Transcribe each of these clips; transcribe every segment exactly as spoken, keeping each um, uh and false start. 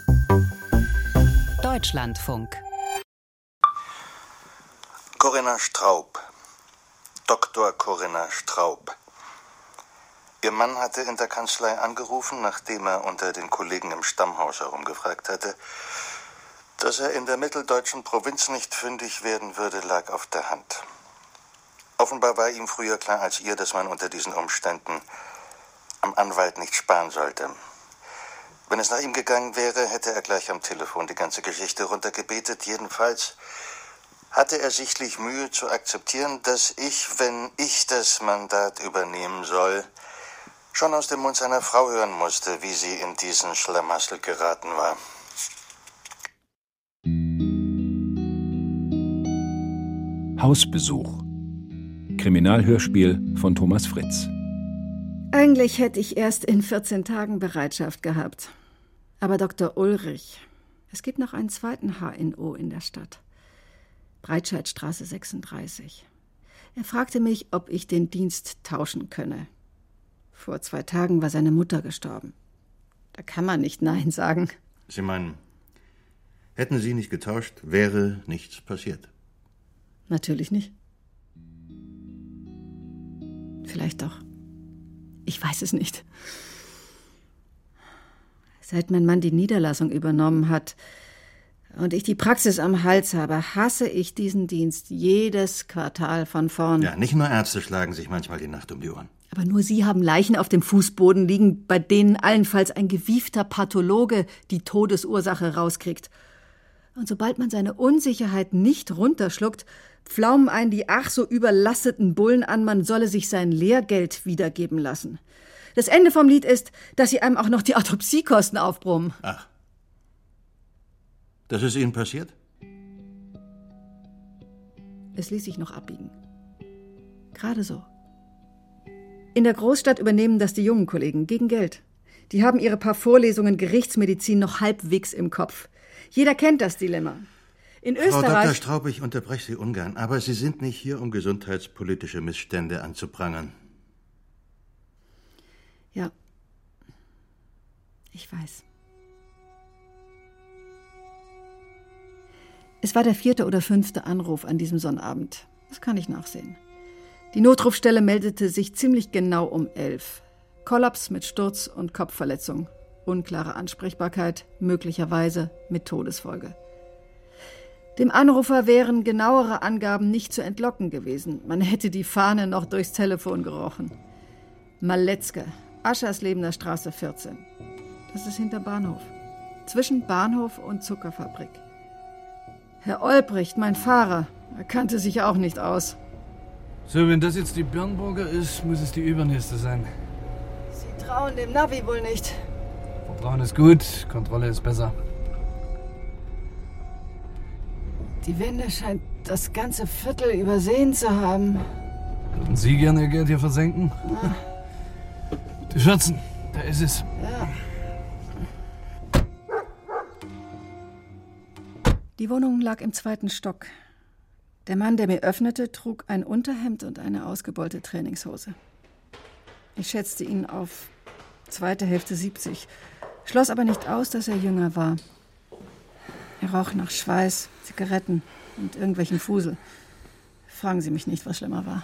Deutschlandfunk. Corinna Straub. Doktor Corinna Straub. Ihr Mann hatte in der Kanzlei angerufen, nachdem er unter den Kollegen im Stammhaus herumgefragt hatte. Dass er in der mitteldeutschen Provinz nicht fündig werden würde, lag auf der Hand. Offenbar war ihm früher klar als ihr, dass man unter diesen Umständen am Anwalt nicht sparen sollte. Wenn es nach ihm gegangen wäre, hätte er gleich am Telefon die ganze Geschichte runtergebetet. Jedenfalls hatte er sichtlich Mühe zu akzeptieren, dass ich, wenn ich das Mandat übernehmen soll, schon aus dem Mund seiner Frau hören musste, wie sie in diesen Schlamassel geraten war. Hausbesuch. Kriminalhörspiel von Thomas Fritz. Eigentlich hätte ich erst in vierzehn Tagen Bereitschaft gehabt. Aber Doktor Ulrich, es gibt noch einen zweiten H N O in der Stadt. Breitscheidstraße sechsunddreißig. Er fragte mich, ob ich den Dienst tauschen könne. Vor zwei Tagen war seine Mutter gestorben. Da kann man nicht Nein sagen. Sie meinen, hätten Sie nicht getauscht, wäre nichts passiert? Natürlich nicht. Vielleicht doch. Ich weiß es nicht. Seit mein Mann die Niederlassung übernommen hat und ich die Praxis am Hals habe, hasse ich diesen Dienst jedes Quartal von vorn. Ja, nicht nur Ärzte schlagen sich manchmal die Nacht um die Ohren. Aber nur Sie haben Leichen auf dem Fußboden liegen, bei denen allenfalls ein gewiefter Pathologe die Todesursache rauskriegt. Und sobald man seine Unsicherheit nicht runterschluckt, pflaumen einen die ach so überlasteten Bullen an, man solle sich sein Lehrgeld wiedergeben lassen. Das Ende vom Lied ist, dass sie einem auch noch die Autopsiekosten aufbrummen. Ach. Das ist Ihnen passiert? Es ließ sich noch abbiegen. Gerade so. In der Großstadt übernehmen das die jungen Kollegen gegen Geld. Die haben ihre paar Vorlesungen Gerichtsmedizin noch halbwegs im Kopf. Jeder kennt das Dilemma. In Österreich... Frau Doktor Straub, ich unterbreche Sie ungern, aber Sie sind nicht hier, um gesundheitspolitische Missstände anzuprangern. Ja, ich weiß. Es war der vierte oder fünfte Anruf an diesem Sonnabend. Das kann ich nachsehen. Die Notrufstelle meldete sich ziemlich genau um elf. Kollaps mit Sturz und Kopfverletzung. Unklare Ansprechbarkeit, möglicherweise mit Todesfolge. Dem Anrufer wären genauere Angaben nicht zu entlocken gewesen. Man hätte die Fahne noch durchs Telefon gerochen. Maletzke, Ascherslebener Straße vierzehn. Das ist hinter Bahnhof. Zwischen Bahnhof und Zuckerfabrik. Herr Olbricht, mein Fahrer, er kannte sich auch nicht aus. So, wenn das jetzt die Bernburger ist, muss es die übernächste sein. Sie trauen dem Navi wohl nicht. Vertrauen ist gut, Kontrolle ist besser. Die Wende scheint das ganze Viertel übersehen zu haben. Würden Sie gerne Ihr Geld hier versenken? Ah. Die vierzehn, da ist es. Ja. Die Wohnung lag im zweiten Stock. Der Mann, der mir öffnete, trug ein Unterhemd und eine ausgebeulte Trainingshose. Ich schätzte ihn auf zweite Hälfte siebzig, schloss aber nicht aus, dass er jünger war. Er roch nach Schweiß, Zigaretten und irgendwelchen Fusel. Fragen Sie mich nicht, was schlimmer war.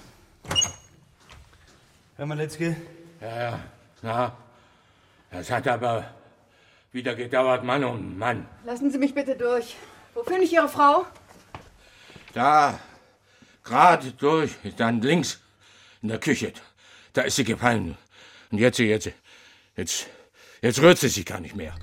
Herr Maletzke? Ja, ja, na, das hat aber wieder gedauert, Mann um Mann. Lassen Sie mich bitte durch. Wo finde ich Ihre Frau? Da, gerade durch, dann links, in der Küche. Da ist sie gefallen. Und jetzt, jetzt, jetzt, jetzt rührt sie sich gar nicht mehr.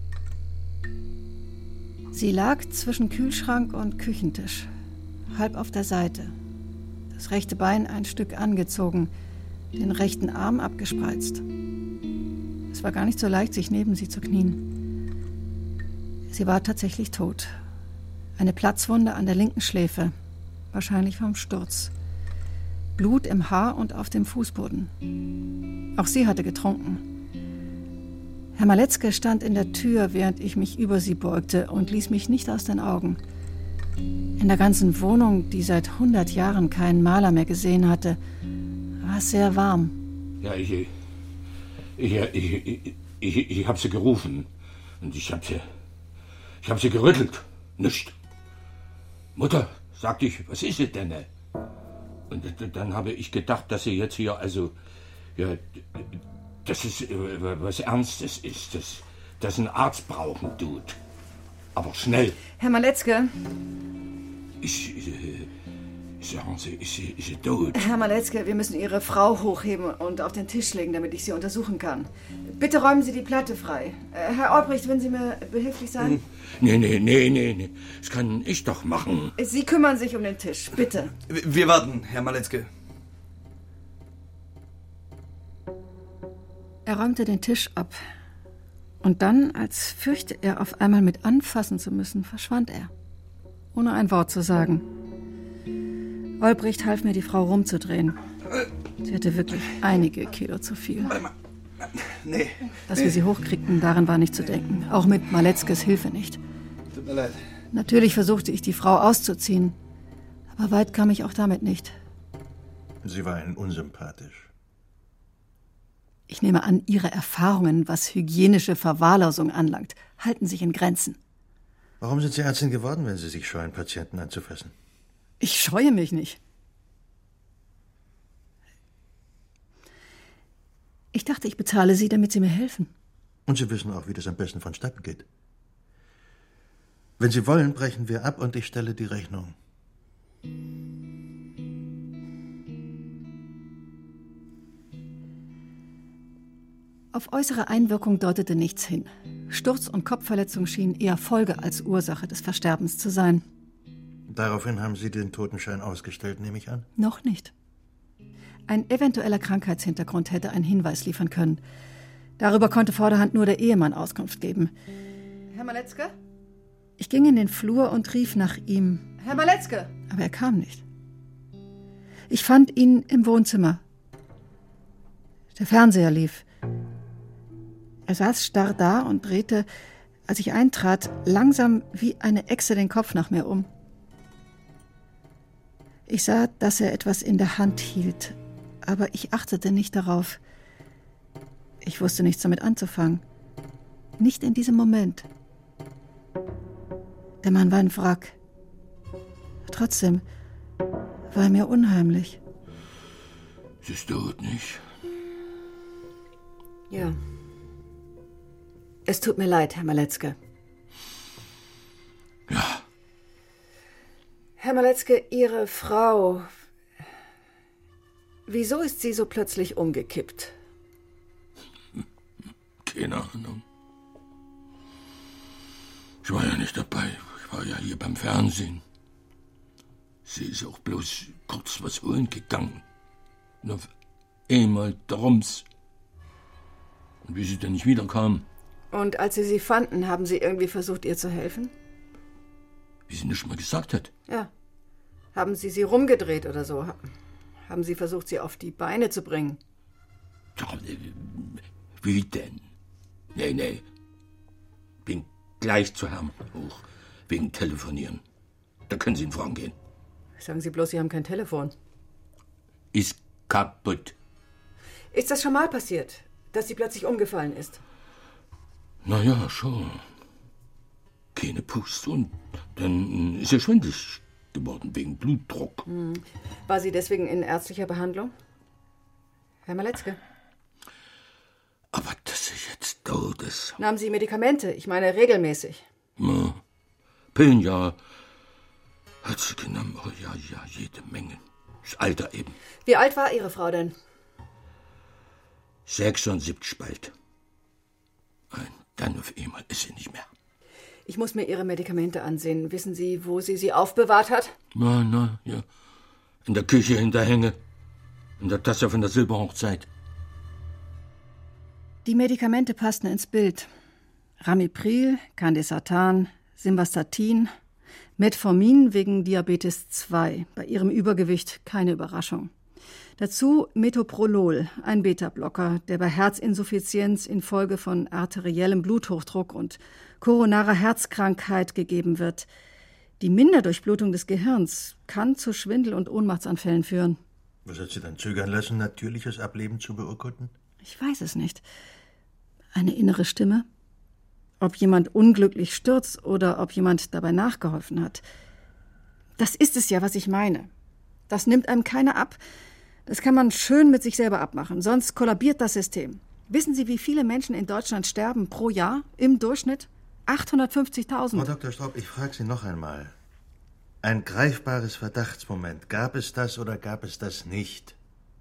Sie lag zwischen Kühlschrank und Küchentisch, halb auf der Seite. Das rechte Bein ein Stück angezogen, den rechten Arm abgespreizt. Es war gar nicht so leicht, sich neben sie zu knien. Sie war tatsächlich tot. Eine Platzwunde an der linken Schläfe, wahrscheinlich vom Sturz. Blut im Haar und auf dem Fußboden. Auch sie hatte getrunken. Herr Maletzke stand in der Tür, während ich mich über sie beugte und ließ mich nicht aus den Augen. In der ganzen Wohnung, die seit hundert Jahren keinen Maler mehr gesehen hatte, war es sehr warm. Ja, ich, ich, ich, ich, ich, ich habe sie gerufen und ich habe sie, Ich habe sie gerüttelt. Nicht. Mutter, sagte ich, was ist es denn? Und dann habe ich gedacht, dass sie jetzt hier, also, ja, dass es was Ernstes ist, dass, dass ein Arzt brauchen tut. Aber schnell. Herr Maletzke. Ich, äh, sagen Sie, ist sie, ist sie tot? Herr Maletzke, wir müssen Ihre Frau hochheben und auf den Tisch legen, damit ich sie untersuchen kann. Bitte räumen Sie die Platte frei. Äh, Herr Olbricht, wenn Sie mir behilflich sein? Hm. Nee, nee, nee, nee, nee. Das kann ich doch machen. Sie kümmern sich um den Tisch, bitte. Wir warten, Herr Maletzke. Er räumte den Tisch ab. Und dann, als fürchte er auf einmal mit anfassen zu müssen, verschwand er. Ohne ein Wort zu sagen. Olbricht half mir, die Frau rumzudrehen. Sie hatte wirklich einige Kilo zu viel. Nee. Dass nee. wir sie hochkriegten, daran war nicht zu denken. Auch mit Maletzkes Hilfe nicht. Tut mir leid. Natürlich versuchte ich, die Frau auszuziehen. Aber weit kam ich auch damit nicht. Sie war Ihnen unsympathisch. Ich nehme an, Ihre Erfahrungen, was hygienische Verwahrlosung anlangt, halten sich in Grenzen. Warum sind Sie Ärztin geworden, wenn Sie sich scheuen, Patienten anzufassen? Ich scheue mich nicht. Ich dachte, ich bezahle Sie, damit Sie mir helfen. Und Sie wissen auch, wie das am besten vonstatten geht. Wenn Sie wollen, brechen wir ab und ich stelle die Rechnung. Auf äußere Einwirkung deutete nichts hin. Sturz- und Kopfverletzung schienen eher Folge als Ursache des Versterbens zu sein. Daraufhin haben Sie den Totenschein ausgestellt, nehme ich an? Noch nicht. Ein eventueller Krankheitshintergrund hätte einen Hinweis liefern können. Darüber konnte vorderhand nur der Ehemann Auskunft geben. Herr Maletzke? Ich ging in den Flur und rief nach ihm. Herr Maletzke! Aber er kam nicht. Ich fand ihn im Wohnzimmer. Der Fernseher lief. Er saß starr da und drehte, als ich eintrat, langsam wie eine Echse den Kopf nach mir um. Ich sah, dass er etwas in der Hand hielt, aber ich achtete nicht darauf. Ich wusste nichts damit anzufangen. Nicht in diesem Moment. Der Mann war ein Wrack. Trotzdem war er mir unheimlich. Sie ist tot, nicht? Ja. Es tut mir leid, Herr Maletzke. Ja. Herr Maletzke, Ihre Frau... Wieso ist sie so plötzlich umgekippt? Keine Ahnung. Ich war ja nicht dabei. Ich war ja hier beim Fernsehen. Sie ist auch bloß kurz was holen gegangen. Und auf einmal drums. Und wie sie dann nicht wiederkam. Und als Sie sie fanden, haben Sie irgendwie versucht, ihr zu helfen? Wie sie nicht mal gesagt hat. Ja. Haben Sie sie rumgedreht oder so? Haben Sie versucht, sie auf die Beine zu bringen? Ja, wie denn? Nee, nee. Bin gleich zu Herrn hoch. Wegen Telefonieren. Da können Sie ihn fragen gehen. Sagen Sie bloß, Sie haben kein Telefon. Ist kaputt. Ist das schon mal passiert, dass sie plötzlich umgefallen ist? Na ja, schon. Keine Pust und dann ist er schwindelig geworden wegen Blutdruck. Hm. War sie deswegen in ärztlicher Behandlung? Herr Maletzke? Aber dass sie jetzt tot ist. Nahmen Sie Medikamente? Ich meine regelmäßig. Ja. Pillen, ja. Hat sie genommen. Oh ja, ja, jede Menge. Das Alter eben. Wie alt war Ihre Frau denn? sechsundsiebzig bald. Und dann auf einmal ist sie nicht mehr. Ich muss mir Ihre Medikamente ansehen. Wissen Sie, wo sie sie aufbewahrt hat? Na, na, ja. In der Küche hinterhänge. In der Tasse von der Silberhochzeit. Die Medikamente passten ins Bild. Ramipril, Candesartan, Simvastatin, Metformin wegen Diabetes zwei. Bei ihrem Übergewicht keine Überraschung. Dazu Metoprolol, ein Beta-Blocker, der bei Herzinsuffizienz infolge von arteriellem Bluthochdruck und koronarer Herzkrankheit gegeben wird. Die Minderdurchblutung des Gehirns kann zu Schwindel- und Ohnmachtsanfällen führen. Was hat Sie dann zögern lassen, natürliches Ableben zu beurkunden? Ich weiß es nicht. Eine innere Stimme? ob jemand unglücklich stürzt oder ob jemand dabei nachgeholfen hat. Das ist es ja, was ich meine. Das nimmt einem keiner ab. Das kann man schön mit sich selber abmachen, sonst kollabiert das System. Wissen Sie, wie viele Menschen in Deutschland sterben pro Jahr im Durchschnitt? achthundertfünfzigtausend. Frau Doktor Straub, ich frage Sie noch einmal. Ein greifbares Verdachtsmoment. Gab es das oder gab es das nicht?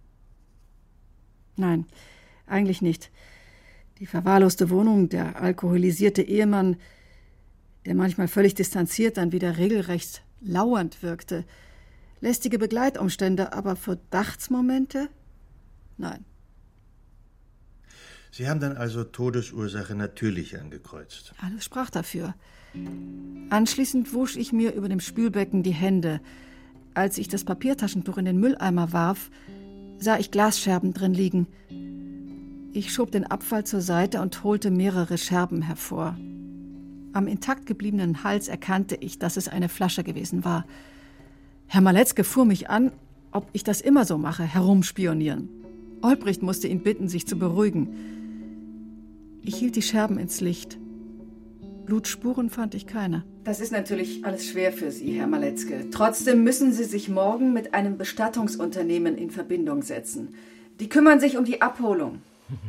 Nein, eigentlich nicht. Die verwahrloste Wohnung, der alkoholisierte Ehemann, der manchmal völlig distanziert, dann wieder regelrecht lauernd wirkte. Lästige Begleitumstände, aber Verdachtsmomente? Nein. Sie haben dann also Todesursache natürlich angekreuzt. Alles sprach dafür. Anschließend wusch ich mir über dem Spülbecken die Hände. Als ich das Papiertaschentuch in den Mülleimer warf, sah ich Glasscherben drin liegen. Ich schob den Abfall zur Seite und holte mehrere Scherben hervor. Am intakt gebliebenen Hals erkannte ich, dass es eine Flasche gewesen war. Herr Maletzke fuhr mich an, ob ich das immer so mache, herumspionieren. Olbricht musste ihn bitten, sich zu beruhigen. Ich hielt die Scherben ins Licht. Blutspuren fand ich keine. Das ist natürlich alles schwer für Sie, Herr Maletzke. Trotzdem müssen Sie sich morgen mit einem Bestattungsunternehmen in Verbindung setzen. Die kümmern sich um die Abholung.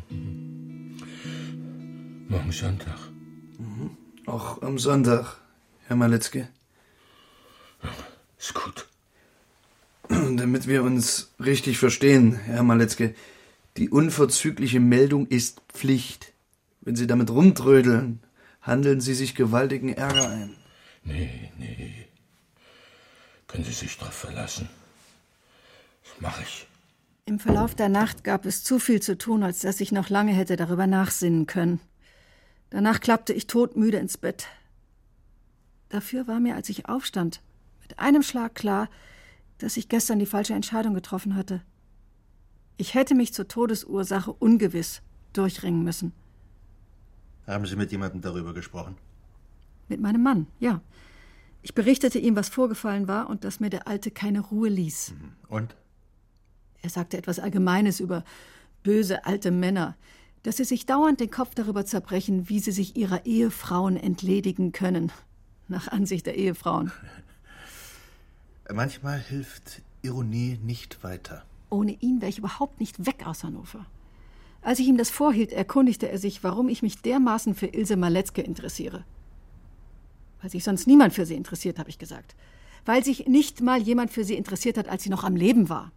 Morgen Sonntag. Mhm. Auch am Sonntag, Herr Maletzke. Ja, ist gut. Damit wir uns richtig verstehen, Herr Maletzke, die unverzügliche Meldung ist Pflicht. Wenn Sie damit rumtrödeln, handeln Sie sich gewaltigen Ärger ein. Nee, nee. Können Sie sich drauf verlassen. Das mache ich. Im Verlauf der Nacht gab es zu viel zu tun, als dass ich noch lange hätte darüber nachsinnen können. Danach klappte ich todmüde ins Bett. Dafür war mir, als ich aufstand, mit einem Schlag klar, dass ich gestern die falsche Entscheidung getroffen hatte. Ich hätte mich zur Todesursache ungewiss durchringen müssen. Haben Sie mit jemandem darüber gesprochen? Mit meinem Mann, ja. Ich berichtete ihm, was vorgefallen war und dass mir der Alte keine Ruhe ließ. Und? Er sagte etwas Allgemeines über böse alte Männer, dass sie sich dauernd den Kopf darüber zerbrechen, wie sie sich ihrer Ehefrauen entledigen können. Nach Ansicht der Ehefrauen. Manchmal hilft Ironie nicht weiter. Ohne ihn wäre ich überhaupt nicht weg aus Hannover. Als ich ihm das vorhielt, erkundigte er sich, warum ich mich dermaßen für Ilse Maletzke interessiere. Weil sich sonst niemand für sie interessiert, habe ich gesagt. Weil sich nicht mal jemand für sie interessiert hat, als sie noch am Leben war.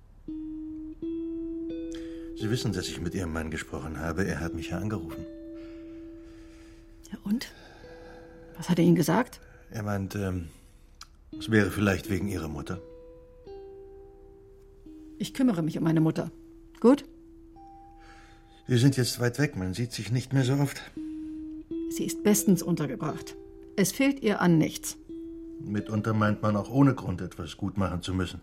Sie wissen, dass ich mit Ihrem Mann gesprochen habe. Er hat mich ja angerufen. Ja, und? Was hat er Ihnen gesagt? Er meint, ähm, es wäre vielleicht wegen Ihrer Mutter. Ich kümmere mich um meine Mutter. Gut? Sie sind jetzt weit weg, man sieht sich nicht mehr so oft. Sie ist bestens untergebracht. Es fehlt ihr an nichts. Mitunter meint man auch ohne Grund etwas gut machen zu müssen.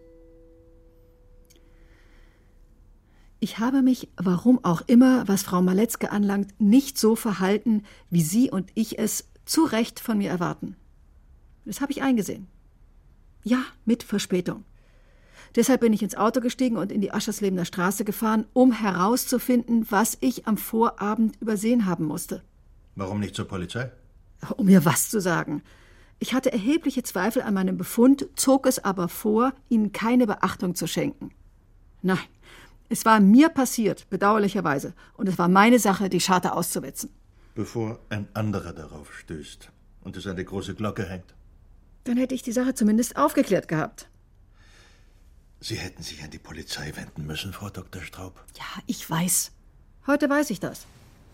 Ich habe mich, warum auch immer, was Frau Maletzke anlangt, nicht so verhalten, wie Sie und ich es zu Recht von mir erwarten. Das habe ich eingesehen. Ja, mit Verspätung. Deshalb bin ich ins Auto gestiegen und in die Ascherslebener Straße gefahren, um herauszufinden, was ich am Vorabend übersehen haben musste. Warum nicht zur Polizei? Um mir was zu sagen. Ich hatte erhebliche Zweifel an meinem Befund, zog es aber vor, Ihnen keine Beachtung zu schenken. Nein, es war mir passiert, bedauerlicherweise, und es war meine Sache, die Scharte auszuwetzen. Bevor ein anderer darauf stößt und es an der große Glocke hängt. Dann hätte ich die Sache zumindest aufgeklärt gehabt. Sie hätten sich an die Polizei wenden müssen, Frau Doktor Straub. Ja, ich weiß. Heute weiß ich das.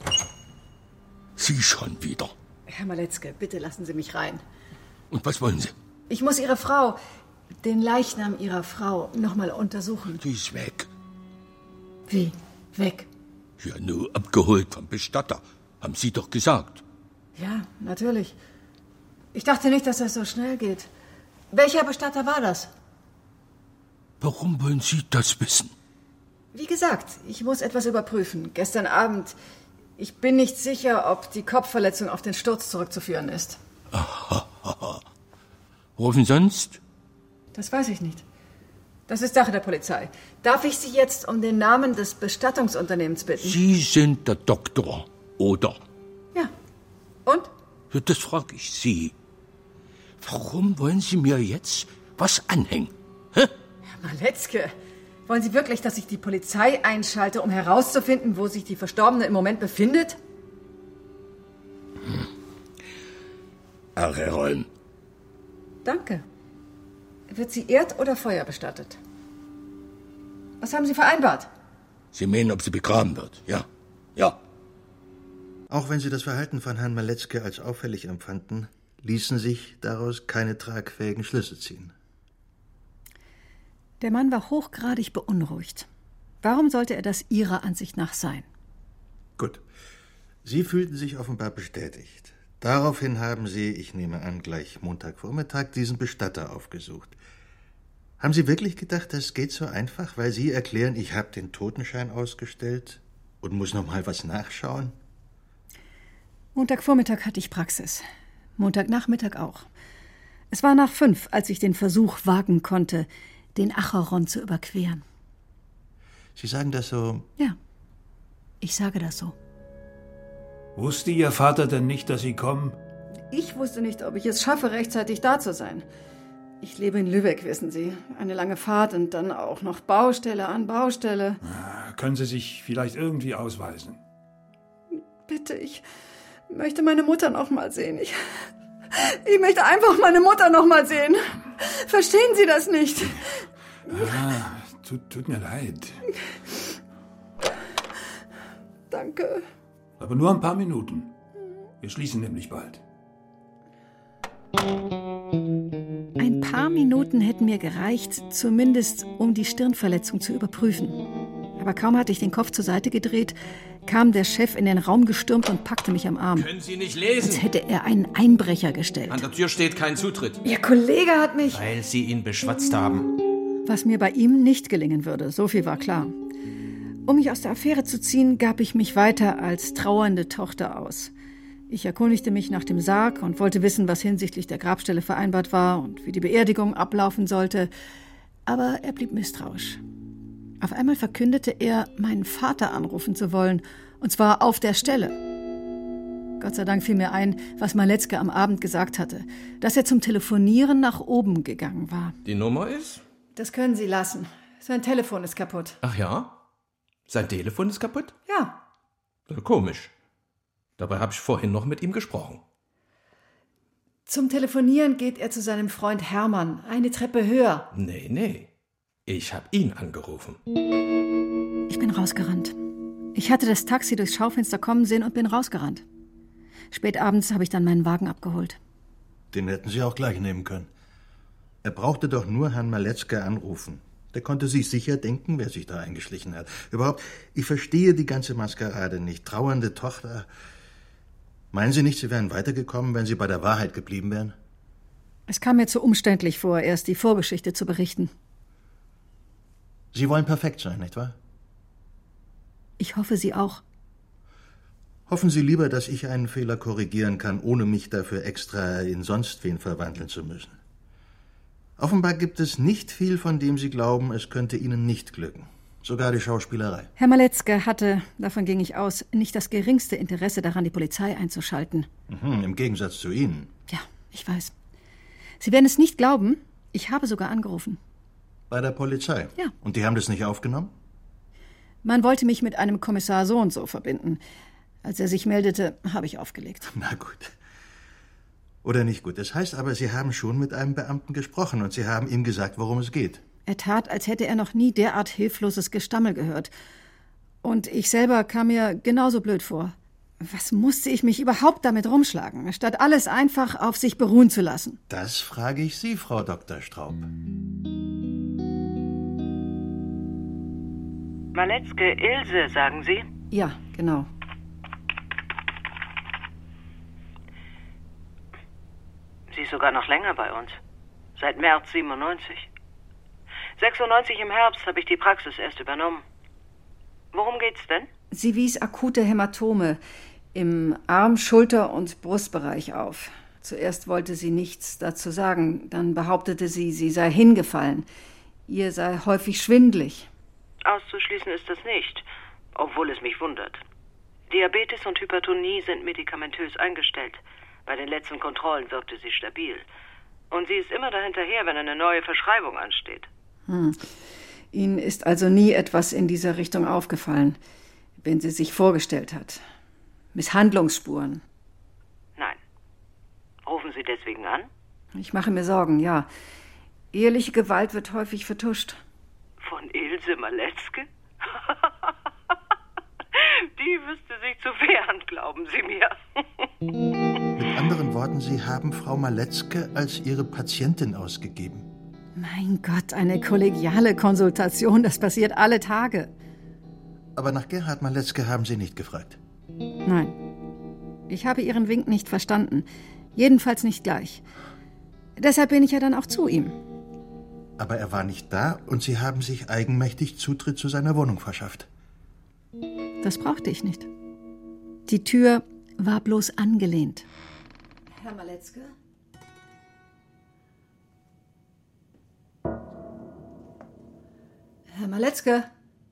Sie schon wieder. Herr Maletzke, bitte lassen Sie mich rein. Und was wollen Sie? Ich muss Ihre Frau, den Leichnam Ihrer Frau, noch mal untersuchen. Die ist weg. Wie? Weg? Ja, nur abgeholt vom Bestatter. Haben Sie doch gesagt. Ja, natürlich. Ich dachte nicht, dass das so schnell geht. Welcher Bestatter war das? Warum wollen Sie das wissen? Wie gesagt, ich muss etwas überprüfen. Gestern Abend. Ich bin nicht sicher, ob die Kopfverletzung auf den Sturz zurückzuführen ist. Aha, aha. Woraufhin sonst? Das weiß ich nicht. Das ist Sache der Polizei. Darf ich Sie jetzt um den Namen des Bestattungsunternehmens bitten? Sie sind der Doktor, oder? Ja. Und? Ja, das frage ich Sie. Warum wollen Sie mir jetzt was anhängen? Hä? Herr Maletzke, wollen Sie wirklich, dass ich die Polizei einschalte, um herauszufinden, wo sich die Verstorbene im Moment befindet? Hm. Arreron. Danke. Wird sie Erd- oder Feuer bestattet? Was haben Sie vereinbart? Sie meinen, ob sie begraben wird? Ja. Ja. Auch wenn Sie das Verhalten von Herrn Maletzke als auffällig empfanden, ließen sich daraus keine tragfähigen Schlüsse ziehen. Der Mann war hochgradig beunruhigt. Warum sollte er das Ihrer Ansicht nach sein? Gut. Sie fühlten sich offenbar bestätigt. Daraufhin haben Sie, ich nehme an, gleich Montagvormittag diesen Bestatter aufgesucht. Haben Sie wirklich gedacht, das geht so einfach, weil Sie erklären, ich habe den Totenschein ausgestellt und muss noch mal was nachschauen? Montagvormittag hatte ich Praxis. Montagnachmittag auch. Es war nach fünf, als ich den Versuch wagen konnte, den Acheron zu überqueren. Sie sagen das so... Ja, ich sage das so. Wusste Ihr Vater denn nicht, dass Sie kommen? Ich wusste nicht, ob ich es schaffe, rechtzeitig da zu sein. Ich lebe in Lübeck, wissen Sie. Eine lange Fahrt und dann auch noch Baustelle an Baustelle. Ah, können Sie sich vielleicht irgendwie ausweisen? Bitte, ich möchte meine Mutter noch mal sehen. Ich, ich möchte einfach meine Mutter noch mal sehen. Verstehen Sie das nicht? Ah, tut, tut mir leid. Danke. Aber nur ein paar Minuten. Wir schließen nämlich bald. Ein paar Minuten hätten mir gereicht, zumindest um die Stirnverletzung zu überprüfen. Aber kaum hatte ich den Kopf zur Seite gedreht, kam der Chef in den Raum gestürmt und packte mich am Arm. Können Sie nicht lesen? Als hätte er einen Einbrecher gestellt. An der Tür steht kein Zutritt. Ihr Kollege hat mich... Weil Sie ihn beschwatzt haben. Was mir bei ihm nicht gelingen würde, so viel war klar. Um mich aus der Affäre zu ziehen, gab ich mich weiter als trauernde Tochter aus. Ich erkundigte mich nach dem Sarg und wollte wissen, was hinsichtlich der Grabstelle vereinbart war und wie die Beerdigung ablaufen sollte. Aber er blieb misstrauisch. Auf einmal verkündete er, meinen Vater anrufen zu wollen, und zwar auf der Stelle. Gott sei Dank fiel mir ein, was Maletzke am Abend gesagt hatte, dass er zum Telefonieren nach oben gegangen war. Die Nummer ist? Das können Sie lassen. Sein Telefon ist kaputt. Ach ja? Sein Telefon ist kaputt? Ja. Komisch. Dabei habe ich vorhin noch mit ihm gesprochen. Zum Telefonieren geht er zu seinem Freund Hermann, eine Treppe höher. Nee, nee. Ich habe ihn angerufen. Ich bin rausgerannt. Ich hatte das Taxi durchs Schaufenster kommen sehen und bin rausgerannt. Spät abends habe ich dann meinen Wagen abgeholt. Den hätten Sie auch gleich nehmen können. Er brauchte doch nur Herrn Maletzke anrufen. Der konnte sich sicher denken, wer sich da eingeschlichen hat. Überhaupt, ich verstehe die ganze Maskerade nicht. Trauernde Tochter. Meinen Sie nicht, Sie wären weitergekommen, wenn Sie bei der Wahrheit geblieben wären? Es kam mir zu umständlich vor, erst die Vorgeschichte zu berichten. Sie wollen perfekt sein, nicht wahr? Ich hoffe, Sie auch. Hoffen Sie lieber, dass ich einen Fehler korrigieren kann, ohne mich dafür extra in sonst wen verwandeln zu müssen. Offenbar gibt es nicht viel, von dem Sie glauben, es könnte Ihnen nicht glücken. Sogar die Schauspielerei. Herr Maletzke hatte, davon ging ich aus, nicht das geringste Interesse daran, die Polizei einzuschalten. Mhm, im Gegensatz zu Ihnen. Ja, ich weiß. Sie werden es nicht glauben, ich habe sogar angerufen. Bei der Polizei? Ja. Und die haben das nicht aufgenommen? Man wollte mich mit einem Kommissar so und so verbinden. Als er sich meldete, habe ich aufgelegt. Na gut. Oder nicht gut. Das heißt aber, Sie haben schon mit einem Beamten gesprochen und Sie haben ihm gesagt, worum es geht. Er tat, als hätte er noch nie derart hilfloses Gestammel gehört. Und ich selber kam mir genauso blöd vor. Was musste ich mich überhaupt damit rumschlagen, statt alles einfach auf sich beruhen zu lassen? Das frage ich Sie, Frau Doktor Straub. Maletzke, Ilse, sagen Sie? Ja, genau. Sie ist sogar noch länger bei uns. Seit März siebenundneunzig. sechsundneunzig im Herbst habe ich die Praxis erst übernommen. Worum geht's denn? Sie wies akute Hämatome im Arm-, Schulter- und Brustbereich auf. Zuerst wollte sie nichts dazu sagen. Dann behauptete sie, sie sei hingefallen. Ihr sei häufig schwindlig. Auszuschließen ist das nicht, obwohl es mich wundert. Diabetes und Hypertonie sind medikamentös eingestellt. Bei den letzten Kontrollen wirkte sie stabil. Und sie ist immer dahinterher, wenn eine neue Verschreibung ansteht. Hm. Ihnen ist also nie etwas in dieser Richtung aufgefallen, wenn sie sich vorgestellt hat? Misshandlungsspuren? Nein. Rufen Sie deswegen an? Ich mache mir Sorgen, ja. Eheliche Gewalt wird häufig vertuscht. Von Ilse Maletzke? Die wüsste sich zu wehren, glauben Sie mir. Mit anderen Worten, Sie haben Frau Maletzke als Ihre Patientin ausgegeben. Mein Gott, eine kollegiale Konsultation, das passiert alle Tage. Aber nach Gerhard Maletzke haben Sie nicht gefragt? Nein. Ich habe Ihren Wink nicht verstanden. Jedenfalls nicht gleich. Deshalb bin ich ja dann auch zu ihm. Aber er war nicht da und Sie haben sich eigenmächtig Zutritt zu seiner Wohnung verschafft. Das brauchte ich nicht. Die Tür war bloß angelehnt. Herr Maletzke? Herr Maletzke?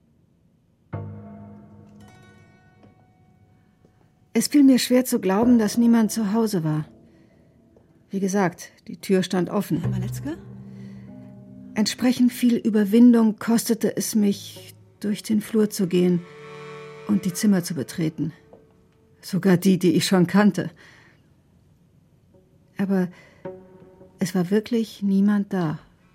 Es fiel mir schwer zu glauben, dass niemand zu Hause war. Wie gesagt, die Tür stand offen. Herr Maletzke? Entsprechend viel Überwindung kostete es mich, durch den Flur zu gehen und die Zimmer zu betreten. Sogar die, die ich schon kannte. Aber es war wirklich niemand da.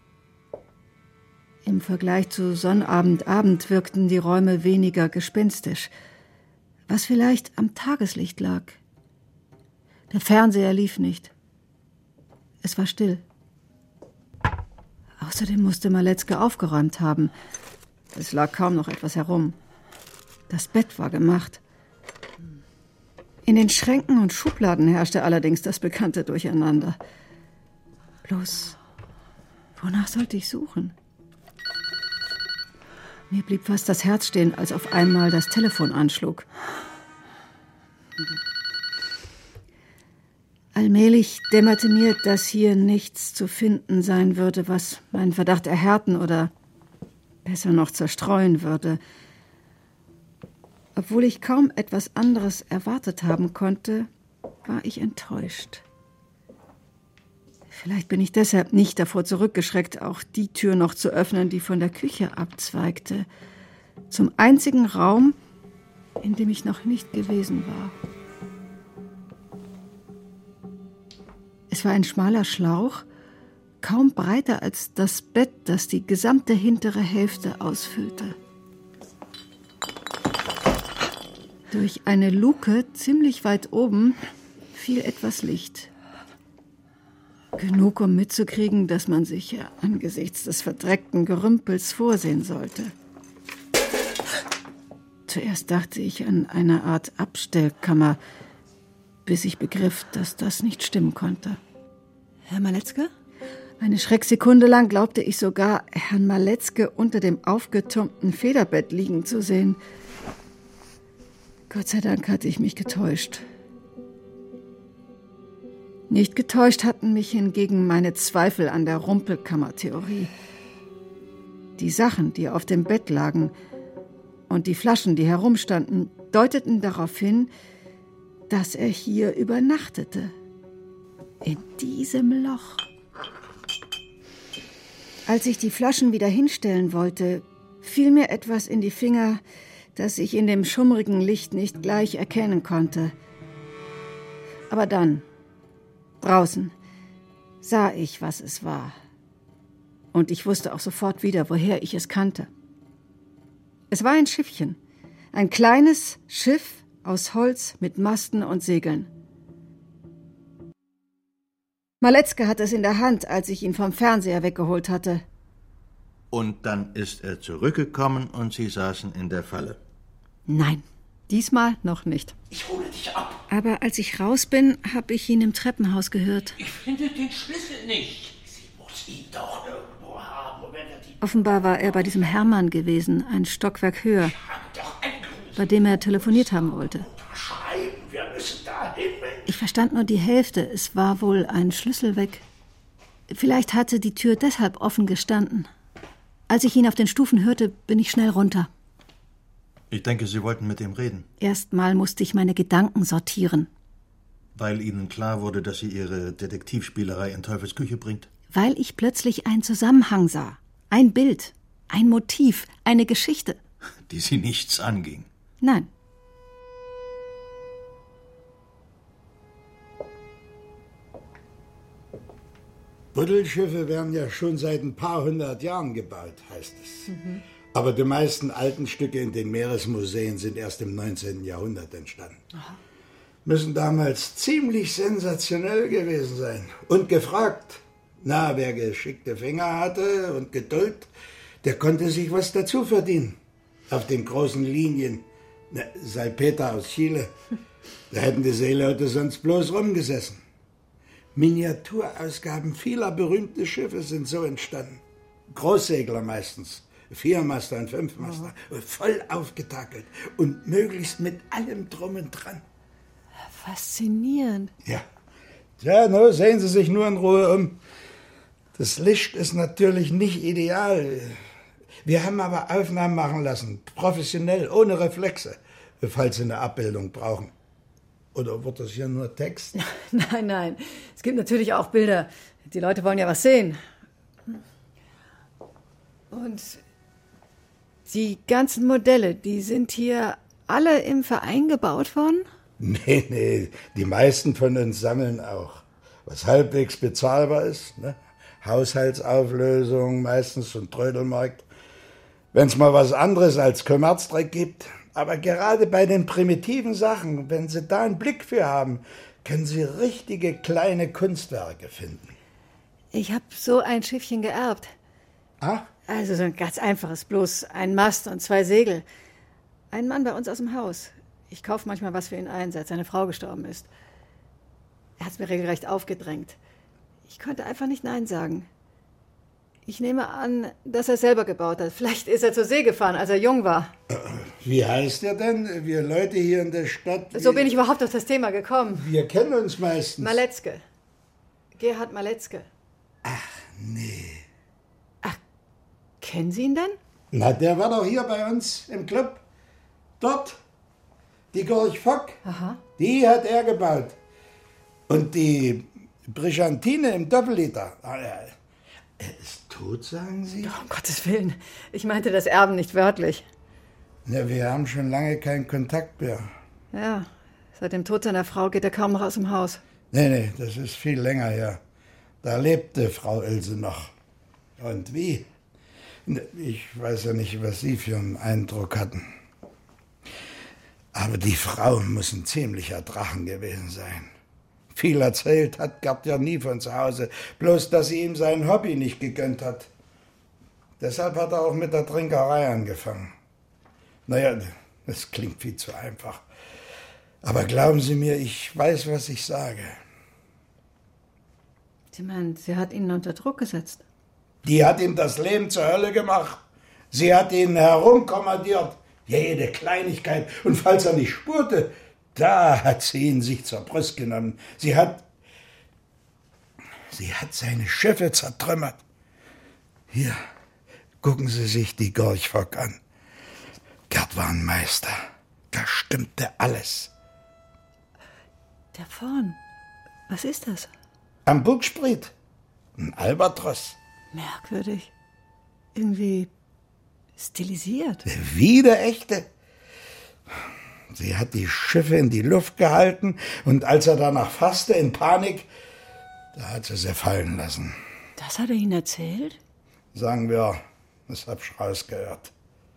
Im Vergleich zu Sonnabendabend wirkten die Räume weniger gespenstisch, was vielleicht am Tageslicht lag. Der Fernseher lief nicht. Es war still. Außerdem musste Maletzke aufgeräumt haben. Es lag kaum noch etwas herum. Das Bett war gemacht. In den Schränken und Schubladen herrschte allerdings das bekannte Durcheinander. Bloß, wonach sollte ich suchen? Mir blieb fast das Herz stehen, als auf einmal das Telefon anschlug. Allmählich dämmerte mir, dass hier nichts zu finden sein würde, was meinen Verdacht erhärten oder besser noch zerstreuen würde. Obwohl ich kaum etwas anderes erwartet haben konnte, war ich enttäuscht. Vielleicht bin ich deshalb nicht davor zurückgeschreckt, auch die Tür noch zu öffnen, die von der Küche abzweigte, zum einzigen Raum, in dem ich noch nicht gewesen war. Es war ein schmaler Schlauch, kaum breiter als das Bett, das die gesamte hintere Hälfte ausfüllte. Durch eine Luke ziemlich weit oben fiel etwas Licht. Genug, um mitzukriegen, dass man sich ja angesichts des verdreckten Gerümpels vorsehen sollte. Zuerst dachte ich an eine Art Abstellkammer, bis ich begriff, dass das nicht stimmen konnte. Herr Maletzke? Eine Schrecksekunde lang glaubte ich sogar, Herrn Maletzke unter dem aufgetürmten Federbett liegen zu sehen. Gott sei Dank hatte ich mich getäuscht. Nicht getäuscht hatten mich hingegen meine Zweifel an der Rumpelkammertheorie. Die Sachen, die auf dem Bett lagen, und die Flaschen, die herumstanden, deuteten darauf hin, dass er hier übernachtete. In diesem Loch. Als ich die Flaschen wieder hinstellen wollte, fiel mir etwas in die Finger, das ich in dem schummrigen Licht nicht gleich erkennen konnte. Aber dann, draußen, sah ich, was es war. Und ich wusste auch sofort wieder, woher ich es kannte. Es war ein Schiffchen, ein kleines Schiff aus Holz mit Masten und Segeln. Maletzke hatte es in der Hand, als ich ihn vom Fernseher weggeholt hatte. Und dann ist er zurückgekommen und Sie saßen in der Falle. Nein, diesmal noch nicht. Ich hole dich ab. Aber als ich raus bin, habe ich ihn im Treppenhaus gehört. Ich finde den Schlüssel nicht. Sie muss ihn doch irgendwo haben. Wenn er die Offenbar war er bei diesem Hermann gewesen, ein Stockwerk höher, Ich habe doch angerufen. bei dem er telefoniert haben wollte. Schreiben, wir müssen dahin. Ich verstand nur die Hälfte. Es war wohl ein Schlüssel weg. Vielleicht hatte die Tür deshalb offen gestanden. Als ich ihn auf den Stufen hörte, bin ich schnell runter. Ich denke, Sie wollten mit ihm reden. Erstmal musste ich meine Gedanken sortieren. Weil Ihnen klar wurde, dass sie Ihre Detektivspielerei in Teufels Küche bringt? Weil ich plötzlich einen Zusammenhang sah. Ein Bild, ein Motiv, eine Geschichte. Die Sie nichts anging? Nein. Buddelschiffe werden ja schon seit ein paar hundert Jahren gebaut, heißt es. Mhm. Aber die meisten alten Stücke in den Meeresmuseen sind erst im neunzehnten Jahrhundert entstanden. Aha. Müssen damals ziemlich sensationell gewesen sein. Und gefragt. Na, wer geschickte Finger hatte und Geduld, der konnte sich was dazu verdienen. Auf den großen Linien. Na, Salpeter aus Chile. Da hätten die Seeleute sonst bloß rumgesessen. Miniaturausgaben vieler berühmter Schiffe sind so entstanden. Großsegler meistens. Viermaster und Fünfmaster. Oh. Voll aufgetakelt. Und möglichst mit allem drum und dran. Faszinierend. Ja. Tja, no, sehen Sie sich nur in Ruhe um. Das Licht ist natürlich nicht ideal. Wir haben aber Aufnahmen machen lassen. Professionell, ohne Reflexe. Falls Sie eine Abbildung brauchen. Oder wird das hier nur Text? Nein, nein. Es gibt natürlich auch Bilder. Die Leute wollen ja was sehen. Und die ganzen Modelle, die sind hier alle im Verein gebaut worden? Nee, nee. Die meisten von uns sammeln auch. Was halbwegs bezahlbar ist, ne? Haushaltsauflösung, meistens so ein Trödelmarkt. Wenn es mal was anderes als Kommerzdreck gibt. Aber gerade bei den primitiven Sachen, wenn Sie da einen Blick für haben, können Sie richtige kleine Kunstwerke finden. Ich habe so ein Schiffchen geerbt. Ah? Also so ein ganz einfaches, bloß ein Mast und zwei Segel. Ein Mann bei uns aus dem Haus. Ich kaufe manchmal was für ihn ein, seit seine Frau gestorben ist. Er hat es mir regelrecht aufgedrängt. Ich konnte einfach nicht Nein sagen. Ich nehme an, dass er es selber gebaut hat. Vielleicht ist er zur See gefahren, als er jung war. Wie heißt er denn? Wir Leute hier in der Stadt... So bin ich überhaupt auf das Thema gekommen. Wir kennen uns meistens. Maletzke. Gerhard Maletzke. Ach, nee. Ach, kennen Sie ihn denn? Na, der war doch hier bei uns im Club. Dort. Die Gorch Fock. Aha. Die hat er gebaut. Und die Brigantine im Doppelliter. Er ist tot, sagen Sie? Oh, um Gottes Willen. Ich meinte das Erben nicht wörtlich. Ja, wir haben schon lange keinen Kontakt mehr. Ja, seit dem Tod seiner Frau geht er kaum noch aus dem Haus. Nee, nee, das ist viel länger her. Da lebte Frau Ilse noch. Und wie? Ich weiß ja nicht, was Sie für einen Eindruck hatten. Aber die Frau muss ein ziemlicher Drachen gewesen sein. Viel erzählt hat Gerd ja nie von zu Hause, bloß dass sie ihm sein Hobby nicht gegönnt hat. Deshalb hat er auch mit der Trinkerei angefangen. Naja, das klingt viel zu einfach. Aber glauben Sie mir, ich weiß, was ich sage. Sie meinen, sie hat ihn unter Druck gesetzt? Die hat ihm das Leben zur Hölle gemacht. Sie hat ihn herumkommandiert. Jede Kleinigkeit. Und falls er nicht spurte, da hat sie ihn sich zur Brust genommen. Sie hat... Sie hat seine Schiffe zertrümmert. Hier, gucken Sie sich die Gorch Fock an. Gerd war ein Meister. Da stimmte alles. Der vorn, was ist das? Am Bugspriet. Ein Albatros. Merkwürdig. Irgendwie stilisiert. Wie der echte. Sie hat die Schiffe in die Luft gehalten und als er danach fasste, in Panik, da hat sie sie fallen lassen. Das hat er Ihnen erzählt? Sagen wir, das hab ich rausgehört.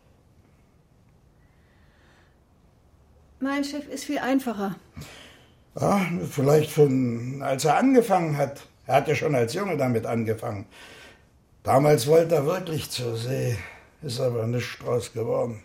Mein Schiff ist viel einfacher. Ja, vielleicht von, als er angefangen hat. Er hat ja schon als Junge damit angefangen. Damals wollte er wirklich zur See, ist aber nichts draus geworden.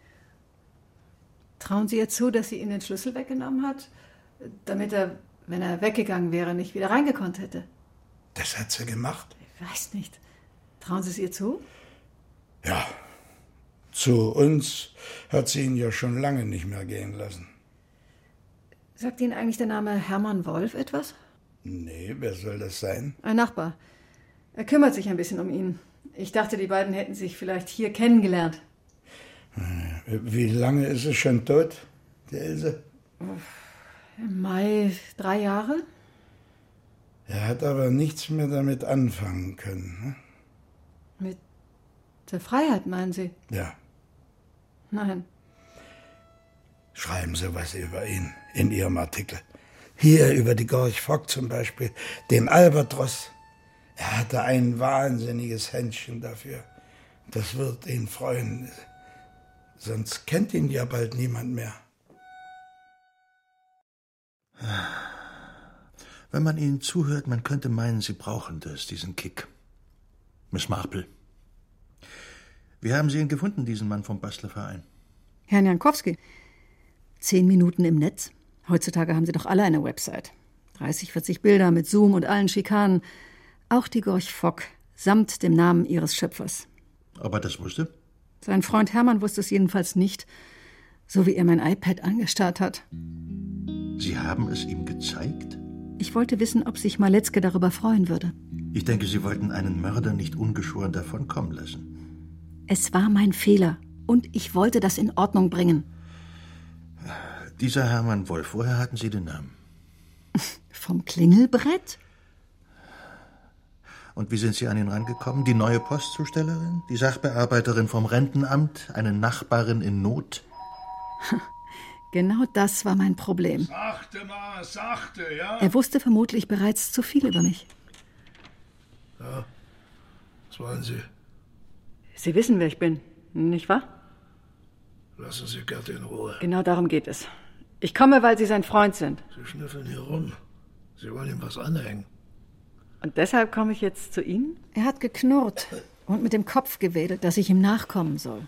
Trauen Sie ihr zu, dass sie ihm den Schlüssel weggenommen hat, damit er, wenn er weggegangen wäre, nicht wieder reingekonnt hätte? Das hat sie gemacht. Ich weiß nicht. Trauen Sie es ihr zu? Ja. Zu uns hat sie ihn ja schon lange nicht mehr gehen lassen. Sagt Ihnen eigentlich der Name Hermann Wolf etwas? Nee, wer soll das sein? Ein Nachbar. Er kümmert sich ein bisschen um ihn. Ich dachte, die beiden hätten sich vielleicht hier kennengelernt. Wie lange ist es schon tot, die Ilse? Im Mai drei Jahre? Er hat aber nichts mehr damit anfangen können. Ne? Mit der Freiheit, meinen Sie? Ja. Nein. Schreiben Sie was über ihn in Ihrem Artikel. Hier über die Gorch Fock zum Beispiel, den Albatros. Er hatte ein wahnsinniges Händchen dafür. Das wird ihn freuen. Sonst kennt ihn ja bald niemand mehr. Wenn man Ihnen zuhört, man könnte meinen, Sie brauchen das, diesen Kick. Miss Marple. Wie haben Sie ihn gefunden, diesen Mann vom Bastlerverein? Herrn Jankowski. Zehn Minuten im Netz. Heutzutage haben Sie doch alle eine Website. dreißig, vierzig Bilder mit Zoom und allen Schikanen. Auch die Gorch Fock, samt dem Namen ihres Schöpfers. Aber das wusste? Sein Freund Hermann wusste es jedenfalls nicht, so wie er mein iPad angestarrt hat. Sie haben es ihm gezeigt? Ich wollte wissen, ob sich Maletzke darüber freuen würde. Ich denke, Sie wollten einen Mörder nicht ungeschoren davonkommen lassen. Es war mein Fehler und ich wollte das in Ordnung bringen. Dieser Hermann Wolf, woher hatten Sie den Namen? Vom Klingelbrett? Und wie sind Sie an ihn rangekommen? Die neue Postzustellerin? Die Sachbearbeiterin vom Rentenamt? Eine Nachbarin in Not? Genau das war mein Problem. Sachte mal, sachte, ja? Er wusste vermutlich bereits zu viel über mich. Ja, was wollen Sie? Sie wissen, wer ich bin, nicht wahr? Lassen Sie Gerd in Ruhe. Genau darum geht es. Ich komme, weil Sie sein Freund sind. Sie schnüffeln hier rum. Sie wollen ihm was anhängen. Und deshalb komme ich jetzt zu Ihnen? Er hat geknurrt und mit dem Kopf gewedelt, dass ich ihm nachkommen soll.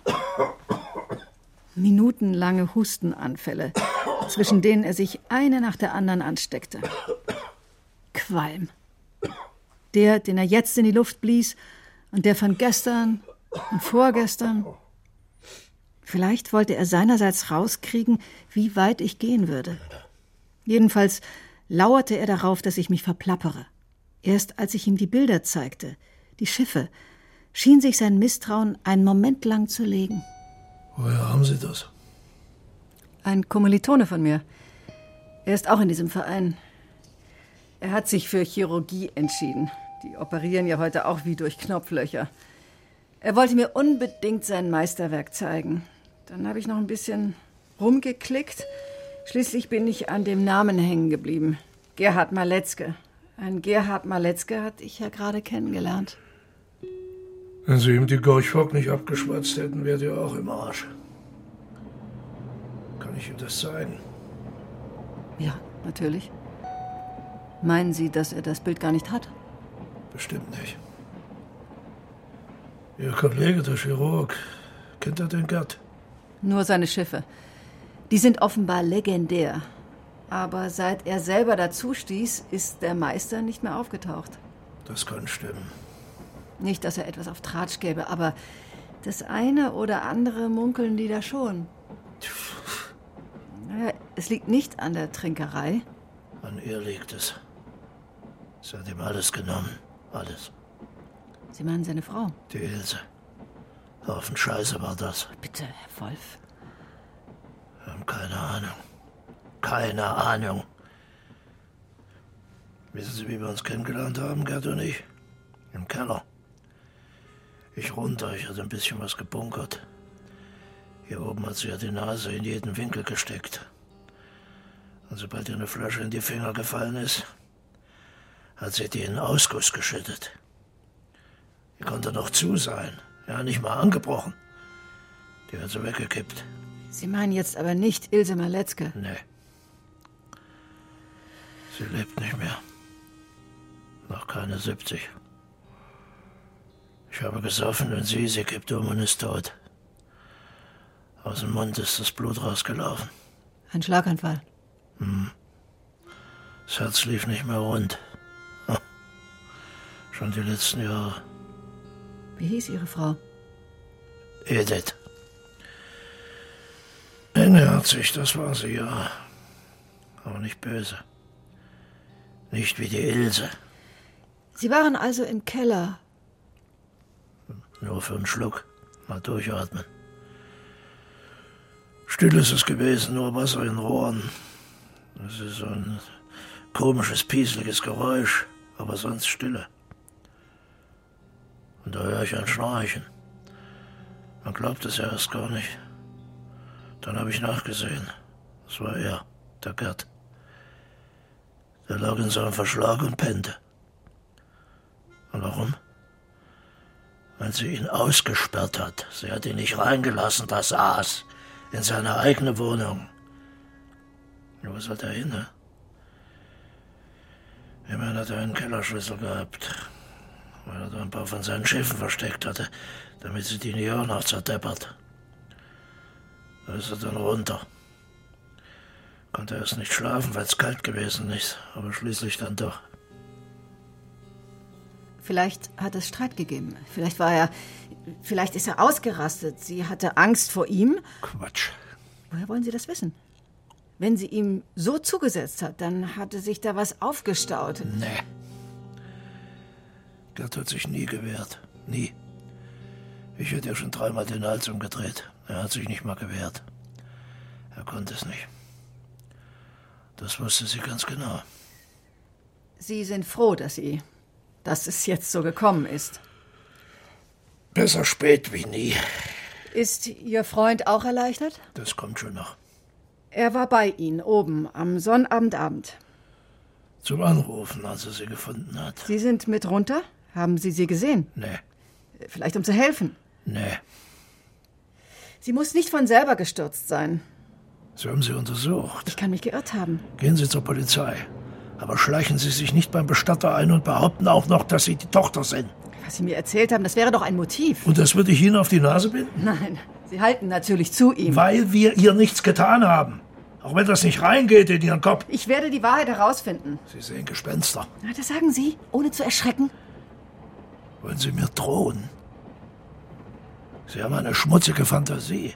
Minutenlange Hustenanfälle, zwischen denen er sich eine nach der anderen ansteckte. Qualm. Der, den er jetzt in die Luft blies, und der von gestern und vorgestern. Vielleicht wollte er seinerseits rauskriegen, wie weit ich gehen würde. Jedenfalls lauerte er darauf, dass ich mich verplappere. Erst als ich ihm die Bilder zeigte, die Schiffe, schien sich sein Misstrauen einen Moment lang zu legen. Woher haben Sie das? Ein Kommilitone von mir. Er ist auch in diesem Verein. Er hat sich für Chirurgie entschieden. Die operieren ja heute auch wie durch Knopflöcher. Er wollte mir unbedingt sein Meisterwerk zeigen. Dann habe ich noch ein bisschen rumgeklickt. Schließlich bin ich an dem Namen hängen geblieben. Gerhard Maletzke. Ein Gerhard Maletzke hatte ich ja gerade kennengelernt. Wenn Sie ihm die Gorch Fock nicht abgeschwatzt hätten, wärt ihr auch im Arsch. Kann ich ihm das zeigen? Ja, natürlich. Meinen Sie, dass er das Bild gar nicht hat? Bestimmt nicht. Ihr Kollege, der Chirurg, kennt er den Gerd? Nur seine Schiffe. Die sind offenbar legendär. Aber seit er selber dazu stieß, ist der Meister nicht mehr aufgetaucht. Das kann stimmen. Nicht, dass er etwas auf Tratsch gäbe, aber das eine oder andere munkeln die da schon. Naja, es liegt nicht an der Trinkerei. An ihr liegt es. Sie hat ihm alles genommen. Alles. Sie meinen seine Frau? Die Ilse. Haufen Scheiße war das. Bitte, Herr Wolf. Wir haben keine Ahnung. Keine Ahnung. Wissen Sie, wie wir uns kennengelernt haben, Gerd und ich? Im Keller. Ich runter, ich hatte ein bisschen was gebunkert. Hier oben hat sie ja die Nase in jeden Winkel gesteckt. Und sobald ihr eine Flasche in die Finger gefallen ist, hat sie die in den Ausguss geschüttet. Die konnte noch zu sein. Ja, nicht mal angebrochen. Die hat sie weggekippt. Sie meinen jetzt aber nicht Ilse Maletzke? Nee. Sie lebt nicht mehr. Noch keine siebzig. Ich habe gesoffen und sie, sie kippt um und ist tot. Aus dem Mund ist das Blut rausgelaufen. Ein Schlaganfall? Hm. Das Herz lief nicht mehr rund. Hm. Schon die letzten Jahre. Wie hieß Ihre Frau? Edith. Engherzig, das war sie, ja. Aber nicht böse. Nicht wie die Ilse. Sie waren also im Keller. Nur für einen Schluck. Mal durchatmen. Still ist es gewesen, nur Wasser in Rohren. Das ist so ein komisches, pieseliges Geräusch, aber sonst Stille. Und da höre ich ein Schnarchen. Man glaubt es ja erst gar nicht. Dann habe ich nachgesehen. Das war er, der Gerd. Der lag in seinem Verschlag und pennte. Und warum? Weil sie ihn ausgesperrt hat. Sie hat ihn nicht reingelassen, das Aas, in seine eigene Wohnung. Ja, was hat er hin, ne? Immerhin hat er einen Kellerschlüssel gehabt, weil er da ein paar von seinen Schiffen versteckt hatte, damit sie die nicht auch noch zerdeppert. Da ist er dann runter. Konnte erst nicht schlafen, weil es kalt gewesen ist, aber schließlich dann doch. Vielleicht hat es Streit gegeben. Vielleicht war er... Vielleicht ist er ausgerastet. Sie hatte Angst vor ihm. Quatsch. Woher wollen Sie das wissen? Wenn sie ihm so zugesetzt hat, dann hatte sich da was aufgestaut. Nee. Gerd hat sich nie gewehrt. Nie. Ich hätte ja schon dreimal den Hals umgedreht. Er hat sich nicht mal gewehrt. Er konnte es nicht. Das wusste sie ganz genau. Sie sind froh, dass sie... dass es jetzt so gekommen ist. Besser spät wie nie. Ist Ihr Freund auch erleichtert? Das kommt schon noch. Er war bei Ihnen, oben, am Sonnabendabend. Zum Anrufen, als er sie gefunden hat. Sie sind mit runter? Haben Sie sie gesehen? Nee. Vielleicht um zu helfen? Nee. Sie muss nicht von selber gestürzt sein. Sie haben sie untersucht. Ich kann mich geirrt haben. Gehen Sie zur Polizei. Aber schleichen Sie sich nicht beim Bestatter ein und behaupten auch noch, dass Sie die Tochter sind. Was Sie mir erzählt haben, das wäre doch ein Motiv. Und das würde ich Ihnen auf die Nase binden? Nein, Sie halten natürlich zu ihm. Weil wir ihr nichts getan haben. Auch wenn das nicht reingeht in Ihren Kopf. Ich werde die Wahrheit herausfinden. Sie sehen Gespenster. Na, das sagen Sie, ohne zu erschrecken. Wollen Sie mir drohen? Sie haben eine schmutzige Fantasie.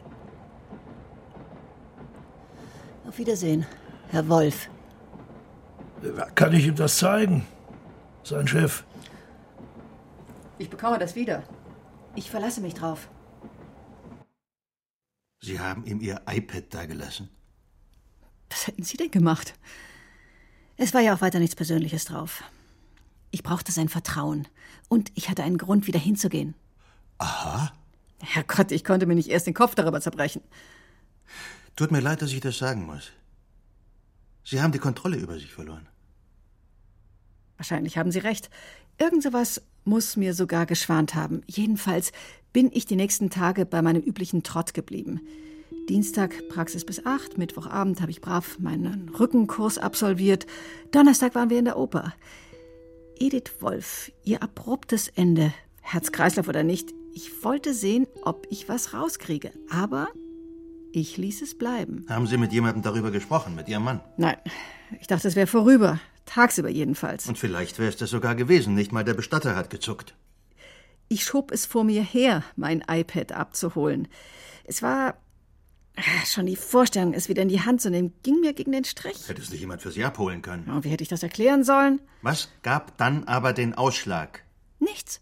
Auf Wiedersehen, Herr Wolf. Kann ich ihm das zeigen? Sein Chef. Ich bekomme das wieder. Ich verlasse mich drauf. Sie haben ihm Ihr iPad dagelassen? Was hätten Sie denn gemacht? Es war ja auch weiter nichts Persönliches drauf. Ich brauchte sein Vertrauen. Und ich hatte einen Grund, wieder hinzugehen. Aha. Herrgott, ich konnte mir nicht erst den Kopf darüber zerbrechen. Tut mir leid, dass ich das sagen muss. Sie haben die Kontrolle über sich verloren. Wahrscheinlich haben Sie recht. Irgend sowas muss mir sogar geschwant haben. Jedenfalls bin ich die nächsten Tage bei meinem üblichen Trott geblieben. Dienstag Praxis bis acht, Mittwochabend habe ich brav meinen Rückenkurs absolviert. Donnerstag waren wir in der Oper. Edith Wolf, ihr abruptes Ende, Herz-Kreislauf oder nicht, ich wollte sehen, ob ich was rauskriege. Aber ich ließ es bleiben. Haben Sie mit jemandem darüber gesprochen, mit Ihrem Mann? Nein, ich dachte, es wäre vorüber. Tagsüber jedenfalls. Und vielleicht wäre es das sogar gewesen. Nicht mal der Bestatter hat gezuckt. Ich schob es vor mir her, mein iPad abzuholen. Es war... Schon die Vorstellung, es wieder in die Hand zu nehmen, ging mir gegen den Strich. Hätte es nicht jemand für Sie abholen können? Oh, wie hätte ich das erklären sollen? Was gab dann aber den Ausschlag? Nichts.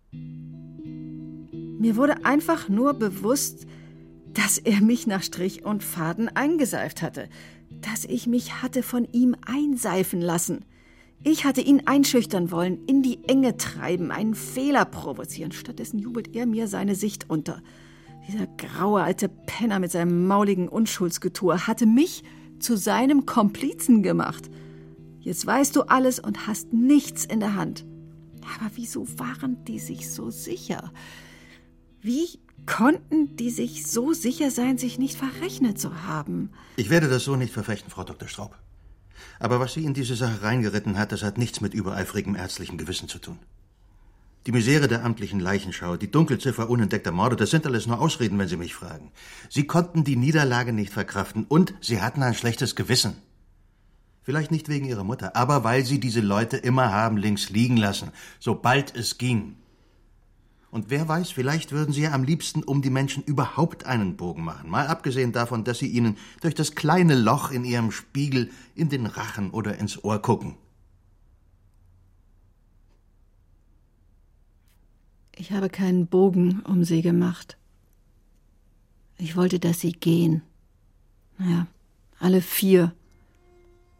Mir wurde einfach nur bewusst, dass er mich nach Strich und Faden eingeseift hatte. Dass ich mich hatte von ihm einseifen lassen. Ich hatte ihn einschüchtern wollen, in die Enge treiben, einen Fehler provozieren. Stattdessen jubelt er mir seine Sicht unter. Dieser graue alte Penner mit seinem mauligen Unschuldsgetue hatte mich zu seinem Komplizen gemacht. Jetzt weißt du alles und hast nichts in der Hand. Aber wieso waren die sich so sicher? Wie konnten die sich so sicher sein, sich nicht verrechnet zu haben? Ich werde das so nicht verfechten, Frau Doktor Straub. Aber was Sie in diese Sache reingeritten hat, das hat nichts mit übereifrigem ärztlichem Gewissen zu tun. Die Misere der amtlichen Leichenschau, die Dunkelziffer unentdeckter Morde, das sind alles nur Ausreden, wenn Sie mich fragen. Sie konnten die Niederlage nicht verkraften und Sie hatten ein schlechtes Gewissen. Vielleicht nicht wegen Ihrer Mutter, aber weil Sie diese Leute immer haben links liegen lassen, sobald es ging. Und wer weiß, vielleicht würden Sie ja am liebsten um die Menschen überhaupt einen Bogen machen. Mal abgesehen davon, dass Sie ihnen durch das kleine Loch in Ihrem Spiegel in den Rachen oder ins Ohr gucken. Ich habe keinen Bogen um sie gemacht. Ich wollte, dass sie gehen. Ja, alle vier.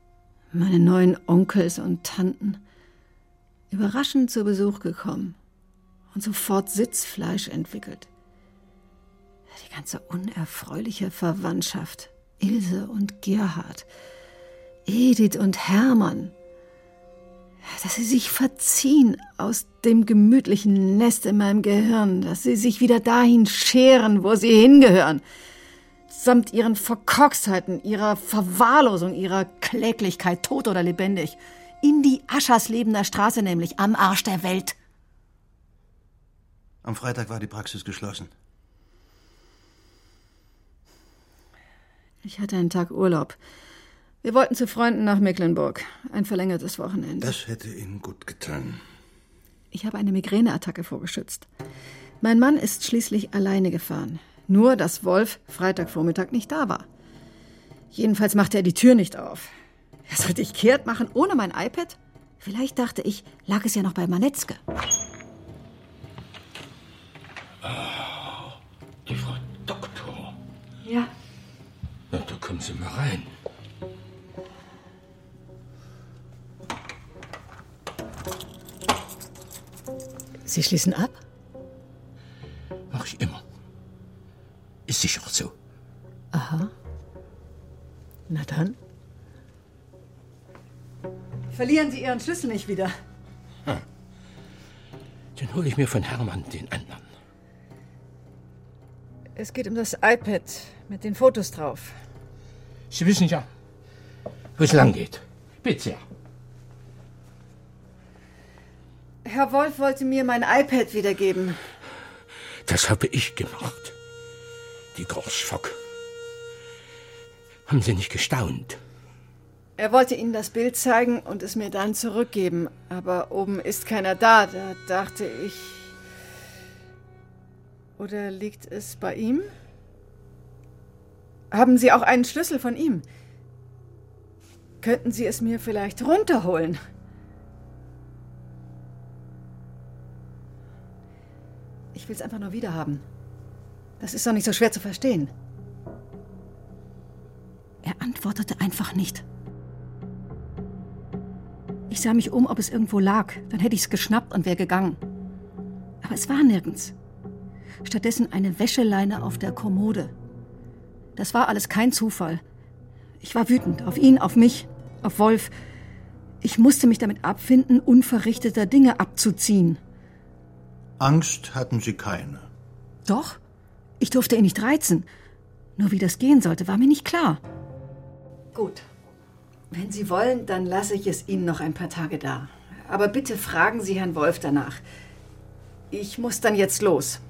Meine neuen Onkels und Tanten. Überraschend zu Besuch gekommen und sofort Sitzfleisch entwickelt. Die ganze unerfreuliche Verwandtschaft. Ilse und Gerhard. Edith und Hermann. Dass sie sich verziehen aus dem gemütlichen Nest in meinem Gehirn, dass sie sich wieder dahin scheren, wo sie hingehören, samt ihren Verkorkstheiten, ihrer Verwahrlosung, ihrer Kläglichkeit, tot oder lebendig, in die Ascherslebener Straße nämlich, am Arsch der Welt. Am Freitag war die Praxis geschlossen. Ich hatte einen Tag Urlaub. Wir wollten zu Freunden nach Mecklenburg. Ein verlängertes Wochenende. Das hätte Ihnen gut getan. Ich habe eine Migräneattacke vorgeschützt. Mein Mann ist schließlich alleine gefahren. Nur, dass Wolf Freitagvormittag nicht da war. Jedenfalls machte er die Tür nicht auf. Ja, sollte ich kehrt machen ohne mein iPad? Vielleicht, dachte ich, lag es ja noch bei Manetzke. Oh, die Frau Doktor. Ja. Na, da kommen Sie mal rein. Sie schließen ab? Mach ich immer. Ist sicher so. Aha. Na dann. Verlieren Sie Ihren Schlüssel nicht wieder. Hm. Den hole ich mir von Hermann, den anderen. Es geht um das iPad mit den Fotos drauf. Sie wissen ja, wo es lang geht. Bitte sehr. Herr Wolf wollte mir mein iPad wiedergeben. Das habe ich gemacht. Die Großfock. Haben Sie nicht gestaunt? Er wollte Ihnen das Bild zeigen und es mir dann zurückgeben. Aber oben ist keiner da. Da dachte ich... Oder liegt es bei ihm? Haben Sie auch einen Schlüssel von ihm? Könnten Sie es mir vielleicht runterholen? Ich will es einfach nur wiederhaben. Das ist doch nicht so schwer zu verstehen. Er antwortete einfach nicht. Ich sah mich um, ob es irgendwo lag. Dann hätte ich es geschnappt und wäre gegangen. Aber es war nirgends. Stattdessen eine Wäscheleine auf der Kommode. Das war alles kein Zufall. Ich war wütend. Auf ihn, auf mich, auf Wolf. Ich musste mich damit abfinden, unverrichteter Dinge abzuziehen. Angst hatten Sie keine. Doch. Ich durfte ihn nicht reizen. Nur wie das gehen sollte, war mir nicht klar. Gut. Wenn Sie wollen, dann lasse ich es Ihnen noch ein paar Tage da. Aber bitte fragen Sie Herrn Wolf danach. Ich muss dann jetzt los.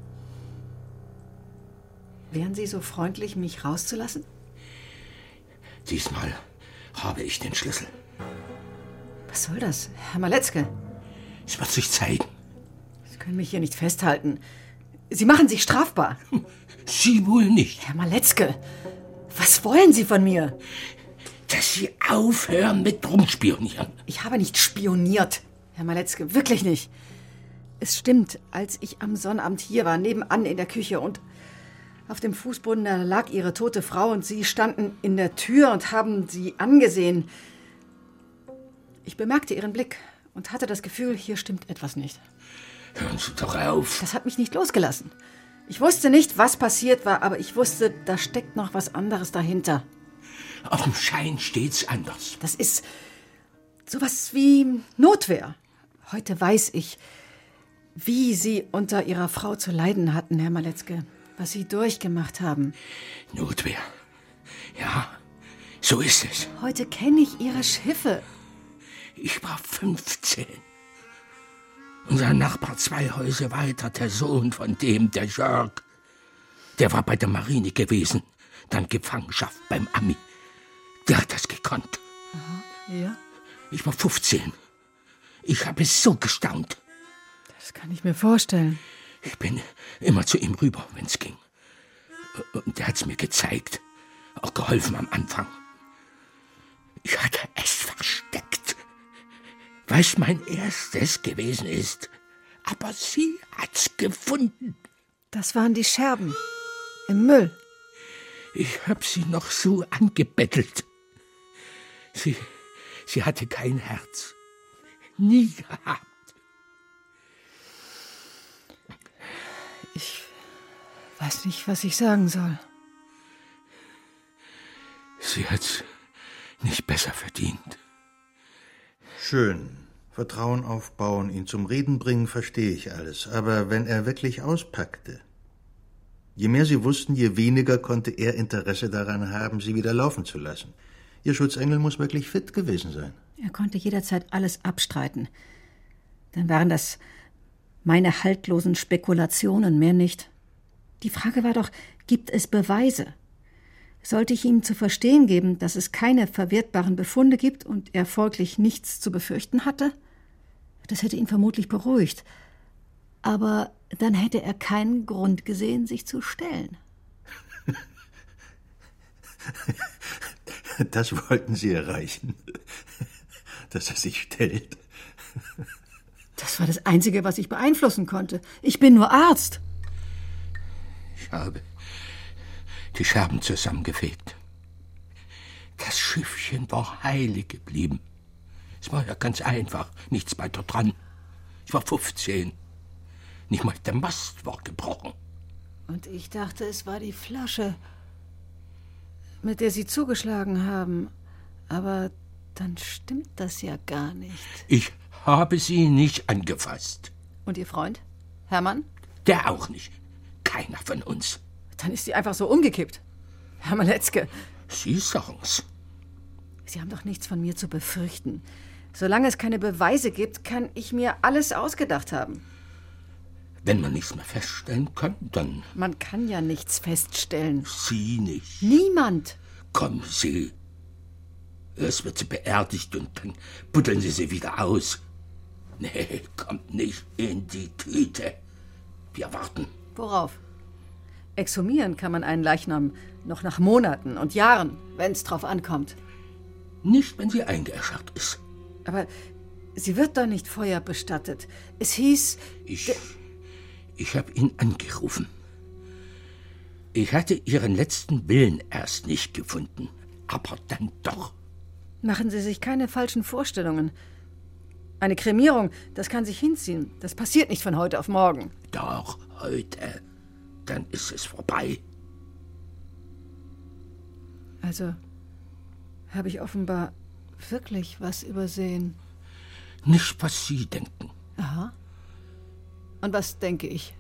Wären Sie so freundlich, mich rauszulassen? Diesmal habe ich den Schlüssel. Was soll das, Herr Maletzke? Es wird sich zeigen. Sie können mich hier nicht festhalten. Sie machen sich strafbar. Sie wohl nicht. Herr Maletzke, was wollen Sie von mir? Dass Sie aufhören mit rumspionieren. Ich habe nicht spioniert, Herr Maletzke, wirklich nicht. Es stimmt, als ich am Sonnabend hier war, nebenan in der Küche und auf dem Fußboden, da lag Ihre tote Frau und Sie standen in der Tür und haben sie angesehen. Ich bemerkte Ihren Blick und hatte das Gefühl, hier stimmt etwas nicht. Hören Sie doch auf. Das hat mich nicht losgelassen. Ich wusste nicht, was passiert war, aber ich wusste, da steckt noch was anderes dahinter. Auf dem Schein steht's anders. Das ist sowas wie Notwehr. Heute weiß ich, wie Sie unter Ihrer Frau zu leiden hatten, Herr Maletzke. Was Sie durchgemacht haben. Notwehr. Ja, so ist es. Heute kenne ich Ihre Schiffe. Ich war fünfzehn. Unser Nachbar zwei Häuser weiter, der Sohn von dem, der Jörg, der war bei der Marine gewesen, dann Gefangenschaft beim Ami. Der hat das gekonnt. Aha, ja? Ich war fünfzehn. Ich habe so gestaunt. Das kann ich mir vorstellen. Ich bin immer zu ihm rüber, wenn's ging. Und er hat's mir gezeigt. Auch geholfen am Anfang. Ich hatte es versteckt, weil's mein erstes gewesen ist. Aber sie hat's gefunden. Das waren die Scherben. Im Müll. Ich hab sie noch so angebettelt. Sie, Sie hatte kein Herz. Nie gehabt. Ich weiß nicht, was ich sagen soll. Sie hat's nicht besser verdient. Schön. Vertrauen aufbauen, ihn zum Reden bringen, verstehe ich alles. Aber wenn er wirklich auspackte, je mehr sie wussten, je weniger konnte er Interesse daran haben, sie wieder laufen zu lassen. Ihr Schutzengel muss wirklich fit gewesen sein. Er konnte jederzeit alles abstreiten. Dann waren das meine haltlosen Spekulationen, mehr nicht. Die Frage war doch, gibt es Beweise? Sollte ich ihm zu verstehen geben, dass es keine verwertbaren Befunde gibt und er folglich nichts zu befürchten hatte? Das hätte ihn vermutlich beruhigt. Aber dann hätte er keinen Grund gesehen, sich zu stellen. Das wollten Sie erreichen, dass er sich stellt. Das war das Einzige, was ich beeinflussen konnte. Ich bin nur Arzt. Ich habe die Scherben zusammengefegt. Das Schiffchen war heile geblieben. Es war ja ganz einfach, nichts weiter dran. Ich war fünfzehn. Nicht mal der Mast war gebrochen. Und ich dachte, es war die Flasche, mit der Sie zugeschlagen haben. Aber dann stimmt das ja gar nicht. Ich habe sie nicht angefasst. Und Ihr Freund? Hermann? Der auch nicht. Keiner von uns. Dann ist sie einfach so umgekippt. Herr Maletzke. Sie sagen's. Sie haben doch nichts von mir zu befürchten. Solange es keine Beweise gibt, kann ich mir alles ausgedacht haben. Wenn man nichts mehr feststellen kann, dann... Man kann ja nichts feststellen. Sie nicht. Niemand. Kommen Sie. Erst wird sie beerdigt und dann buddeln Sie sie wieder aus. Nee, kommt nicht in die Tüte. Wir warten. Worauf? Exhumieren kann man einen Leichnam noch nach Monaten und Jahren, wenn es drauf ankommt. Nicht, wenn sie eingeäschert ist. Aber sie wird doch nicht feuerbestattet. Es hieß... Ich, ich habe ihn angerufen. Ich hatte ihren letzten Willen erst nicht gefunden, aber dann doch. Machen Sie sich keine falschen Vorstellungen. Eine Kremierung, das kann sich hinziehen. Das passiert nicht von heute auf morgen. Doch, heute. Dann ist es vorbei. Also habe ich offenbar wirklich was übersehen. Nicht, was Sie denken. Aha. Und was denke ich?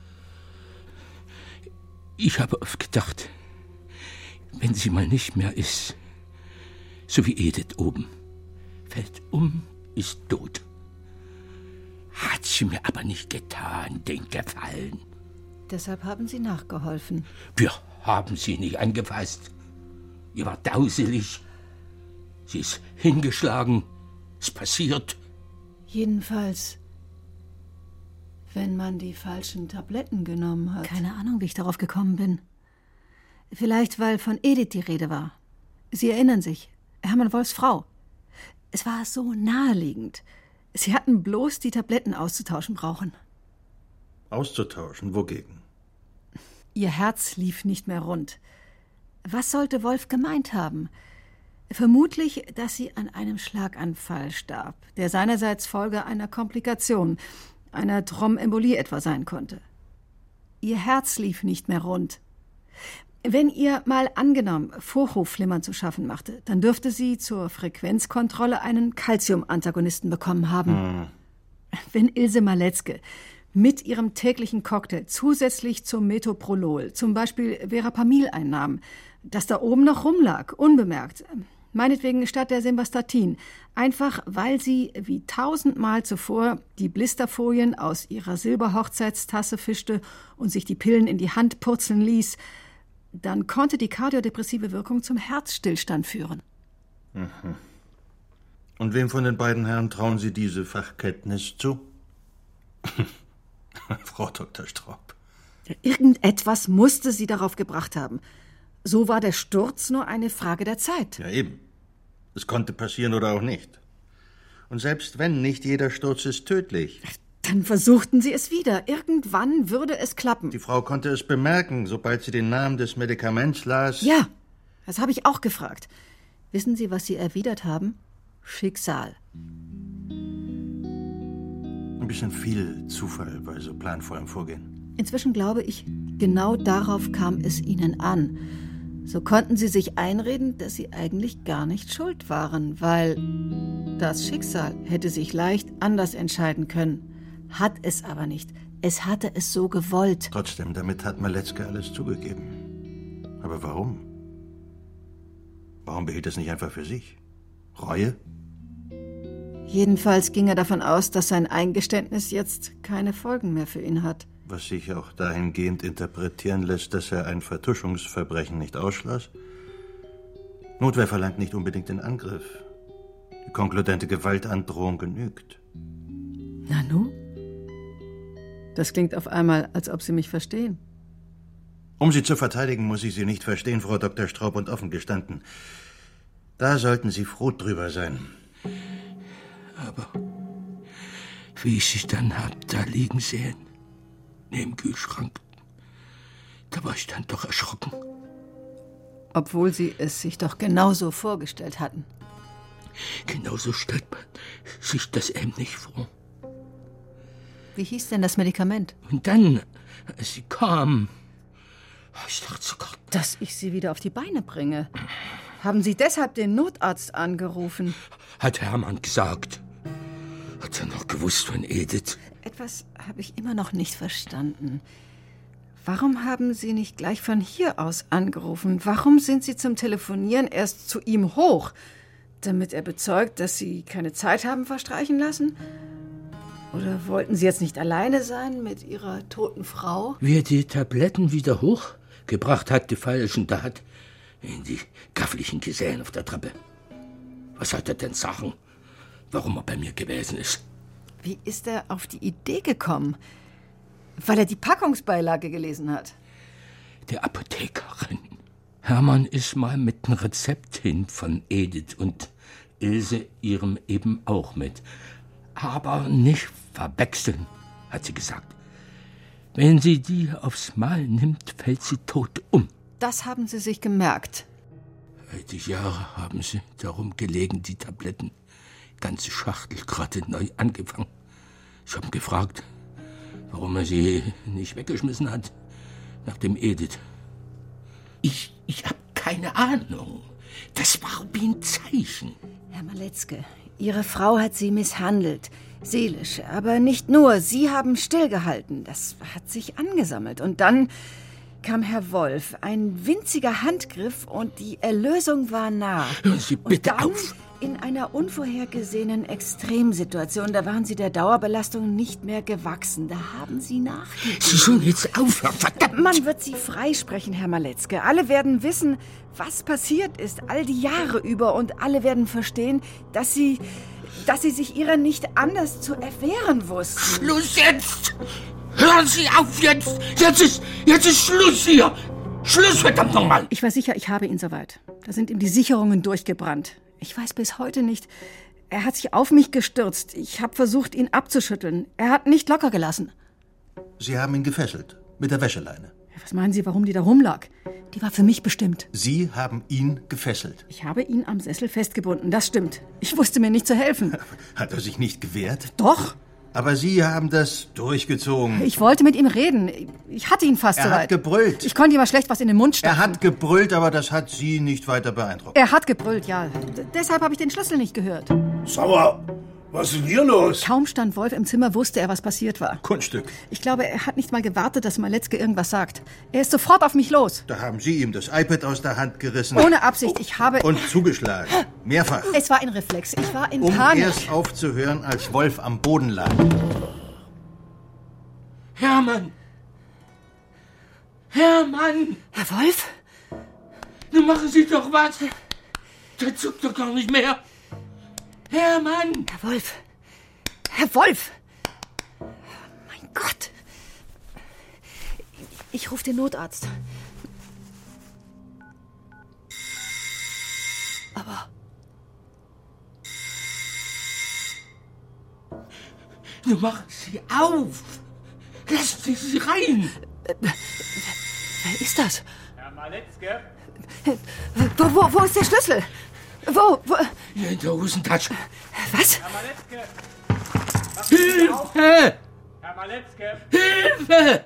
Ich habe oft gedacht, wenn sie mal nicht mehr ist, so wie Edith oben, fällt um, ist tot. Hat sie mir aber nicht getan, den Gefallen. Deshalb haben Sie nachgeholfen. Wir haben sie nicht angefasst. Ihr war dauselig. Sie ist hingeschlagen. Es passiert. Jedenfalls, wenn man die falschen Tabletten genommen hat. Keine Ahnung, wie ich darauf gekommen bin. Vielleicht, weil von Edith die Rede war. Sie erinnern sich, Hermann Wolfs Frau. Es war so naheliegend. Sie hatten bloß die Tabletten auszutauschen brauchen. Auszutauschen? Wogegen? Ihr Herz lief nicht mehr rund. Was sollte Wolf gemeint haben? Vermutlich, dass sie an einem Schlaganfall starb, der seinerseits Folge einer Komplikation, einer Thrombembolie etwa sein konnte. Ihr Herz lief nicht mehr rund. Wenn ihr mal angenommen Vorhofflimmern zu schaffen machte, dann dürfte sie zur Frequenzkontrolle einen Calcium-Antagonisten bekommen haben. Hm. Wenn Ilse Maletzke mit ihrem täglichen Cocktail zusätzlich zum Metoprolol zum Beispiel Verapamil einnahm, das da oben noch rumlag, unbemerkt, meinetwegen statt der Simvastatin, einfach weil sie wie tausendmal zuvor die Blisterfolien aus ihrer Silberhochzeitstasse fischte und sich die Pillen in die Hand purzeln ließ, dann konnte die kardiodepressive Wirkung zum Herzstillstand führen. Mhm. Und wem von den beiden Herren trauen Sie diese Fachkenntnis zu? Frau Doktor Straub. Irgendetwas musste sie darauf gebracht haben. So war der Sturz nur eine Frage der Zeit. Ja, eben. Es konnte passieren oder auch nicht. Und selbst wenn, nicht jeder Sturz ist tödlich. Dann versuchten sie es wieder. Irgendwann würde es klappen. Die Frau konnte es bemerken, sobald sie den Namen des Medikaments las. Ja, das habe ich auch gefragt. Wissen Sie, was Sie erwidert haben? Schicksal. Ein bisschen viel Zufall bei so planvollem Vorgehen. Inzwischen glaube ich, genau darauf kam es ihnen an. So konnten sie sich einreden, dass sie eigentlich gar nicht schuld waren, weil das Schicksal hätte sich leicht anders entscheiden können. Hat es aber nicht. Es hatte es so gewollt. Trotzdem, damit hat Maletzke alles zugegeben. Aber warum? Warum behielt es nicht einfach für sich? Reue? Jedenfalls ging er davon aus, dass sein Eingeständnis jetzt keine Folgen mehr für ihn hat. Was sich auch dahingehend interpretieren lässt, dass er ein Vertuschungsverbrechen nicht ausschloss. Notwehr verlangt nicht unbedingt den Angriff. Die konkludente Gewaltandrohung genügt. Nanu? Das klingt auf einmal, als ob Sie mich verstehen. Um Sie zu verteidigen, muss ich Sie nicht verstehen, Frau Doktor Straub, und offen gestanden. Da sollten Sie froh drüber sein. Aber wie ich Sie dann hab da liegen sehen, neben dem Kühlschrank, da war ich dann doch erschrocken. Obwohl Sie es sich doch genauso vorgestellt hatten. Genauso stellt man sich das eben nicht vor. Wie hieß denn das Medikament? Und dann, als sie kam, ich dachte sogar, dass ich Sie wieder auf die Beine bringe. Haben Sie deshalb den Notarzt angerufen? Hat Hermann gesagt. Hat er noch gewusst von Edith? Etwas habe ich immer noch nicht verstanden. Warum haben Sie nicht gleich von hier aus angerufen? Warum sind Sie zum Telefonieren erst zu ihm hoch? Damit er bezeugt, dass Sie keine Zeit haben verstreichen lassen? Oder wollten Sie jetzt nicht alleine sein mit Ihrer toten Frau? Wie er die Tabletten wieder hochgebracht hat, die falschen, da hat in die Gafflichen gesehen auf der Treppe. Was hat er denn sagen, warum er bei mir gewesen ist? Wie ist er auf die Idee gekommen? Weil er die Packungsbeilage gelesen hat. Der Apothekerin. Hermann ist mal mit dem Rezept hin von Edith und Ilse ihrem eben auch mit. Aber nicht verwechseln, hat sie gesagt. Wenn sie die aufs Mal nimmt, fällt sie tot um. Das haben Sie sich gemerkt. Die Jahre haben sie darum gelegen, die Tabletten. Ganze Schachtel gerade neu angefangen. Ich habe gefragt, warum er sie nicht weggeschmissen hat, nach dem Edith. Ich, ich habe keine Ahnung. Das war wie ein Zeichen. Herr Maletzke, Ihre Frau hat Sie misshandelt. Seelisch, aber nicht nur. Sie haben stillgehalten. Das hat sich angesammelt. Und dann kam Herr Wolf. Ein winziger Handgriff und die Erlösung war nah. Hören Sie bitte und dann, auf. In einer unvorhergesehenen Extremsituation, da waren Sie der Dauerbelastung nicht mehr gewachsen. Da haben Sie nachgegeben. Sie sollen jetzt aufhören, verdammt! Man wird Sie freisprechen, Herr Maletzke. Alle werden wissen, was passiert ist, all die Jahre über. Und alle werden verstehen, dass Sie, dass Sie sich Ihrer nicht anders zu erwehren wussten. Schluss jetzt! Hören Sie auf jetzt! Jetzt ist, jetzt ist Schluss hier! Schluss, verdammt nochmal! Ich war sicher, ich habe ihn soweit. Da sind ihm die Sicherungen durchgebrannt. Ich weiß bis heute nicht. Er hat sich auf mich gestürzt. Ich habe versucht, ihn abzuschütteln. Er hat nicht locker gelassen. Sie haben ihn gefesselt. Mit der Wäscheleine. Was meinen Sie, warum die da rumlag? Die war für mich bestimmt. Sie haben ihn gefesselt. Ich habe ihn am Sessel festgebunden, das stimmt. Ich wusste mir nicht zu helfen. Hat er sich nicht gewehrt? Doch. Aber Sie haben das durchgezogen. Ich wollte mit ihm reden. Ich hatte ihn fast er soweit. Er hat gebrüllt. Ich konnte ihm mal schlecht was in den Mund stopfen. Er hat gebrüllt, aber das hat Sie nicht weiter beeindruckt. Er hat gebrüllt, ja. D- deshalb habe ich den Schlüssel nicht gehört. Sauer, was ist denn hier los? Kaum stand Wolf im Zimmer, wusste er, was passiert war. Kunststück. Ich glaube, er hat nicht mal gewartet, dass Maletzke irgendwas sagt. Er ist sofort auf mich los. Da haben Sie ihm das iPad aus der Hand gerissen. Ohne Absicht, ich habe... Und zugeschlagen. Mehrfach. Es war ein Reflex, ich war in um Panik. Um erst aufzuhören, als Wolf am Boden lag. Hermann! Hermann! Herr Wolf? Nun machen Sie doch was! Der zuckt doch gar nicht mehr! Hermann! Herr Wolf! Herr Wolf! Mein Gott! Ich rufe den Notarzt. Aber... Nun machen Sie auf! Lassen Sie sie rein! Äh, wer ist das? Herr Maletzke? Wo, wo, wo ist der Schlüssel? Wo? Wo? Hier in der Hosentasche. Was? Herr Maletzke! Hilfe! Herr Maletzke! Hilfe!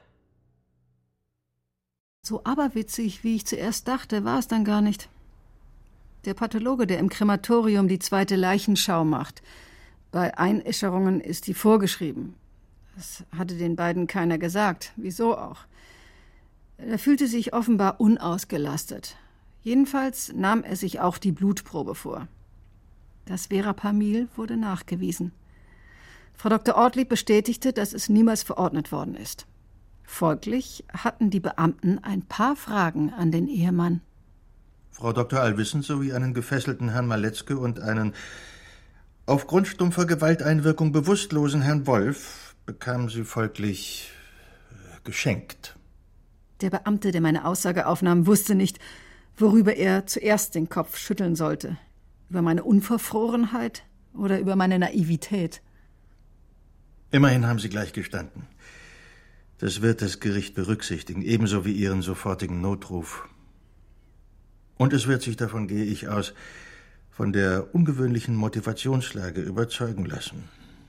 So aberwitzig, wie ich zuerst dachte, war es dann gar nicht. Der Pathologe, der im Krematorium die zweite Leichenschau macht. Bei Einäscherungen ist die vorgeschrieben. Das hatte den beiden keiner gesagt. Wieso auch? Er fühlte sich offenbar unausgelastet. Jedenfalls nahm er sich auch die Blutprobe vor. Das Verapamil wurde nachgewiesen. Frau Doktor Ortlieb bestätigte, dass es niemals verordnet worden ist. Folglich hatten die Beamten ein paar Fragen an den Ehemann. Frau Doktor Allwissend sowie einen gefesselten Herrn Maletzke und einen aufgrund stumpfer Gewalteinwirkung bewusstlosen Herrn Wolf bekamen sie folglich geschenkt. Der Beamte, der meine Aussage aufnahm, wusste nicht, worüber er zuerst den Kopf schütteln sollte. Über meine Unverfrorenheit oder über meine Naivität. Immerhin haben Sie gleich gestanden. Das wird das Gericht berücksichtigen, ebenso wie Ihren sofortigen Notruf. Und es wird sich, davon gehe ich aus, von der ungewöhnlichen Motivationslage überzeugen lassen.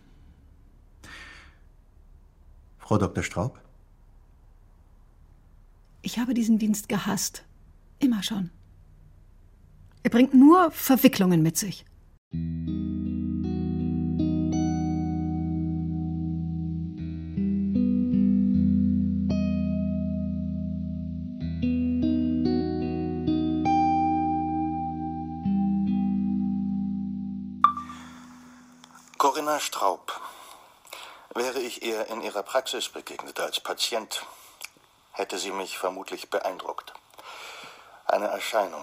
Frau Doktor Straub? Ich habe diesen Dienst gehasst. Immer schon. Er bringt nur Verwicklungen mit sich. Corinna Straub. Wäre ich ihr in ihrer Praxis begegnet als Patient, hätte sie mich vermutlich beeindruckt. Eine Erscheinung.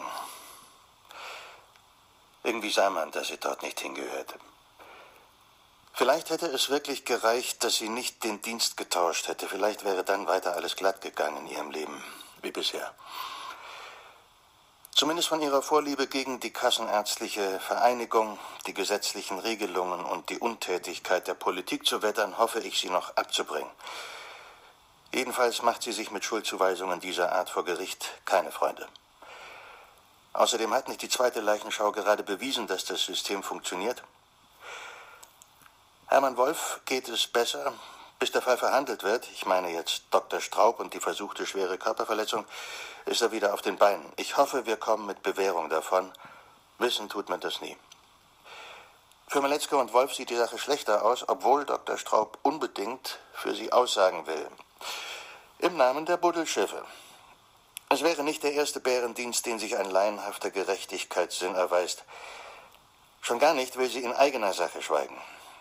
Irgendwie sah man, dass sie dort nicht hingehörte. Vielleicht hätte es wirklich gereicht, dass sie nicht den Dienst getauscht hätte. Vielleicht wäre dann weiter alles glatt gegangen in ihrem Leben, wie bisher. Zumindest von ihrer Vorliebe gegen die Kassenärztliche Vereinigung, die gesetzlichen Regelungen und die Untätigkeit der Politik zu wettern, hoffe ich, sie noch abzubringen. Jedenfalls macht sie sich mit Schuldzuweisungen dieser Art vor Gericht keine Freunde. Außerdem hat nicht die zweite Leichenschau gerade bewiesen, dass das System funktioniert. Hermann Wolf geht es besser, bis der Fall verhandelt wird. Ich meine jetzt Doktor Straub und die versuchte schwere Körperverletzung, ist er wieder auf den Beinen. Ich hoffe, wir kommen mit Bewährung davon. Wissen tut man das nie. Für Maletzke und Wolf sieht die Sache schlechter aus, obwohl Doktor Straub unbedingt für sie aussagen will. Im Namen der Buddelschiffe. Es wäre nicht der erste Bärendienst, den sich ein laienhafter Gerechtigkeitssinn erweist. Schon gar nicht will sie in eigener Sache schweigen.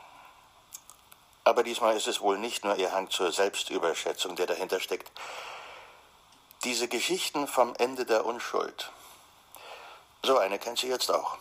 Aber diesmal ist es wohl nicht nur ihr Hang zur Selbstüberschätzung, der dahinter steckt. Diese Geschichten vom Ende der Unschuld. So eine kennt sie jetzt auch.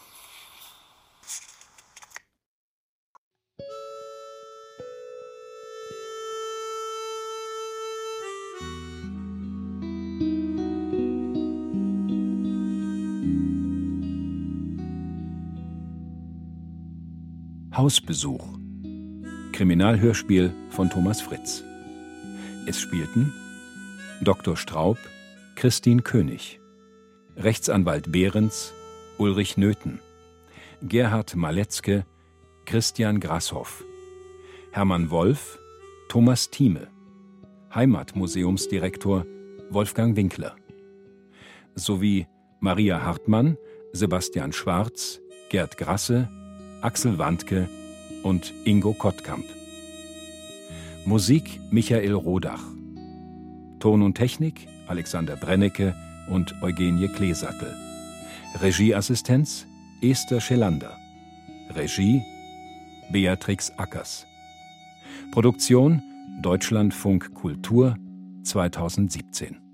Hausbesuch. Kriminalhörspiel von Thomas Fritz. Es spielten Doktor Straub, Christine König, Rechtsanwalt Behrens, Ulrich Nöthen, Gerhard Maletzke, Christian Grasshoff, Hermann Wolf, Thomas Thieme, Heimatmuseumsdirektor Wolfgang Winkler, sowie Maria Hartmann, Sebastian Schwarz, Gerd Grasse, Axel Wandke und Ingo Kottkamp. Musik Michael Rodach. Ton und Technik Alexander Brennecke und Eugenie Kleesattel. Regieassistenz Esther Schelander. Regie Beatrix Ackers. Produktion Deutschlandfunk Kultur zweitausendsiebzehn.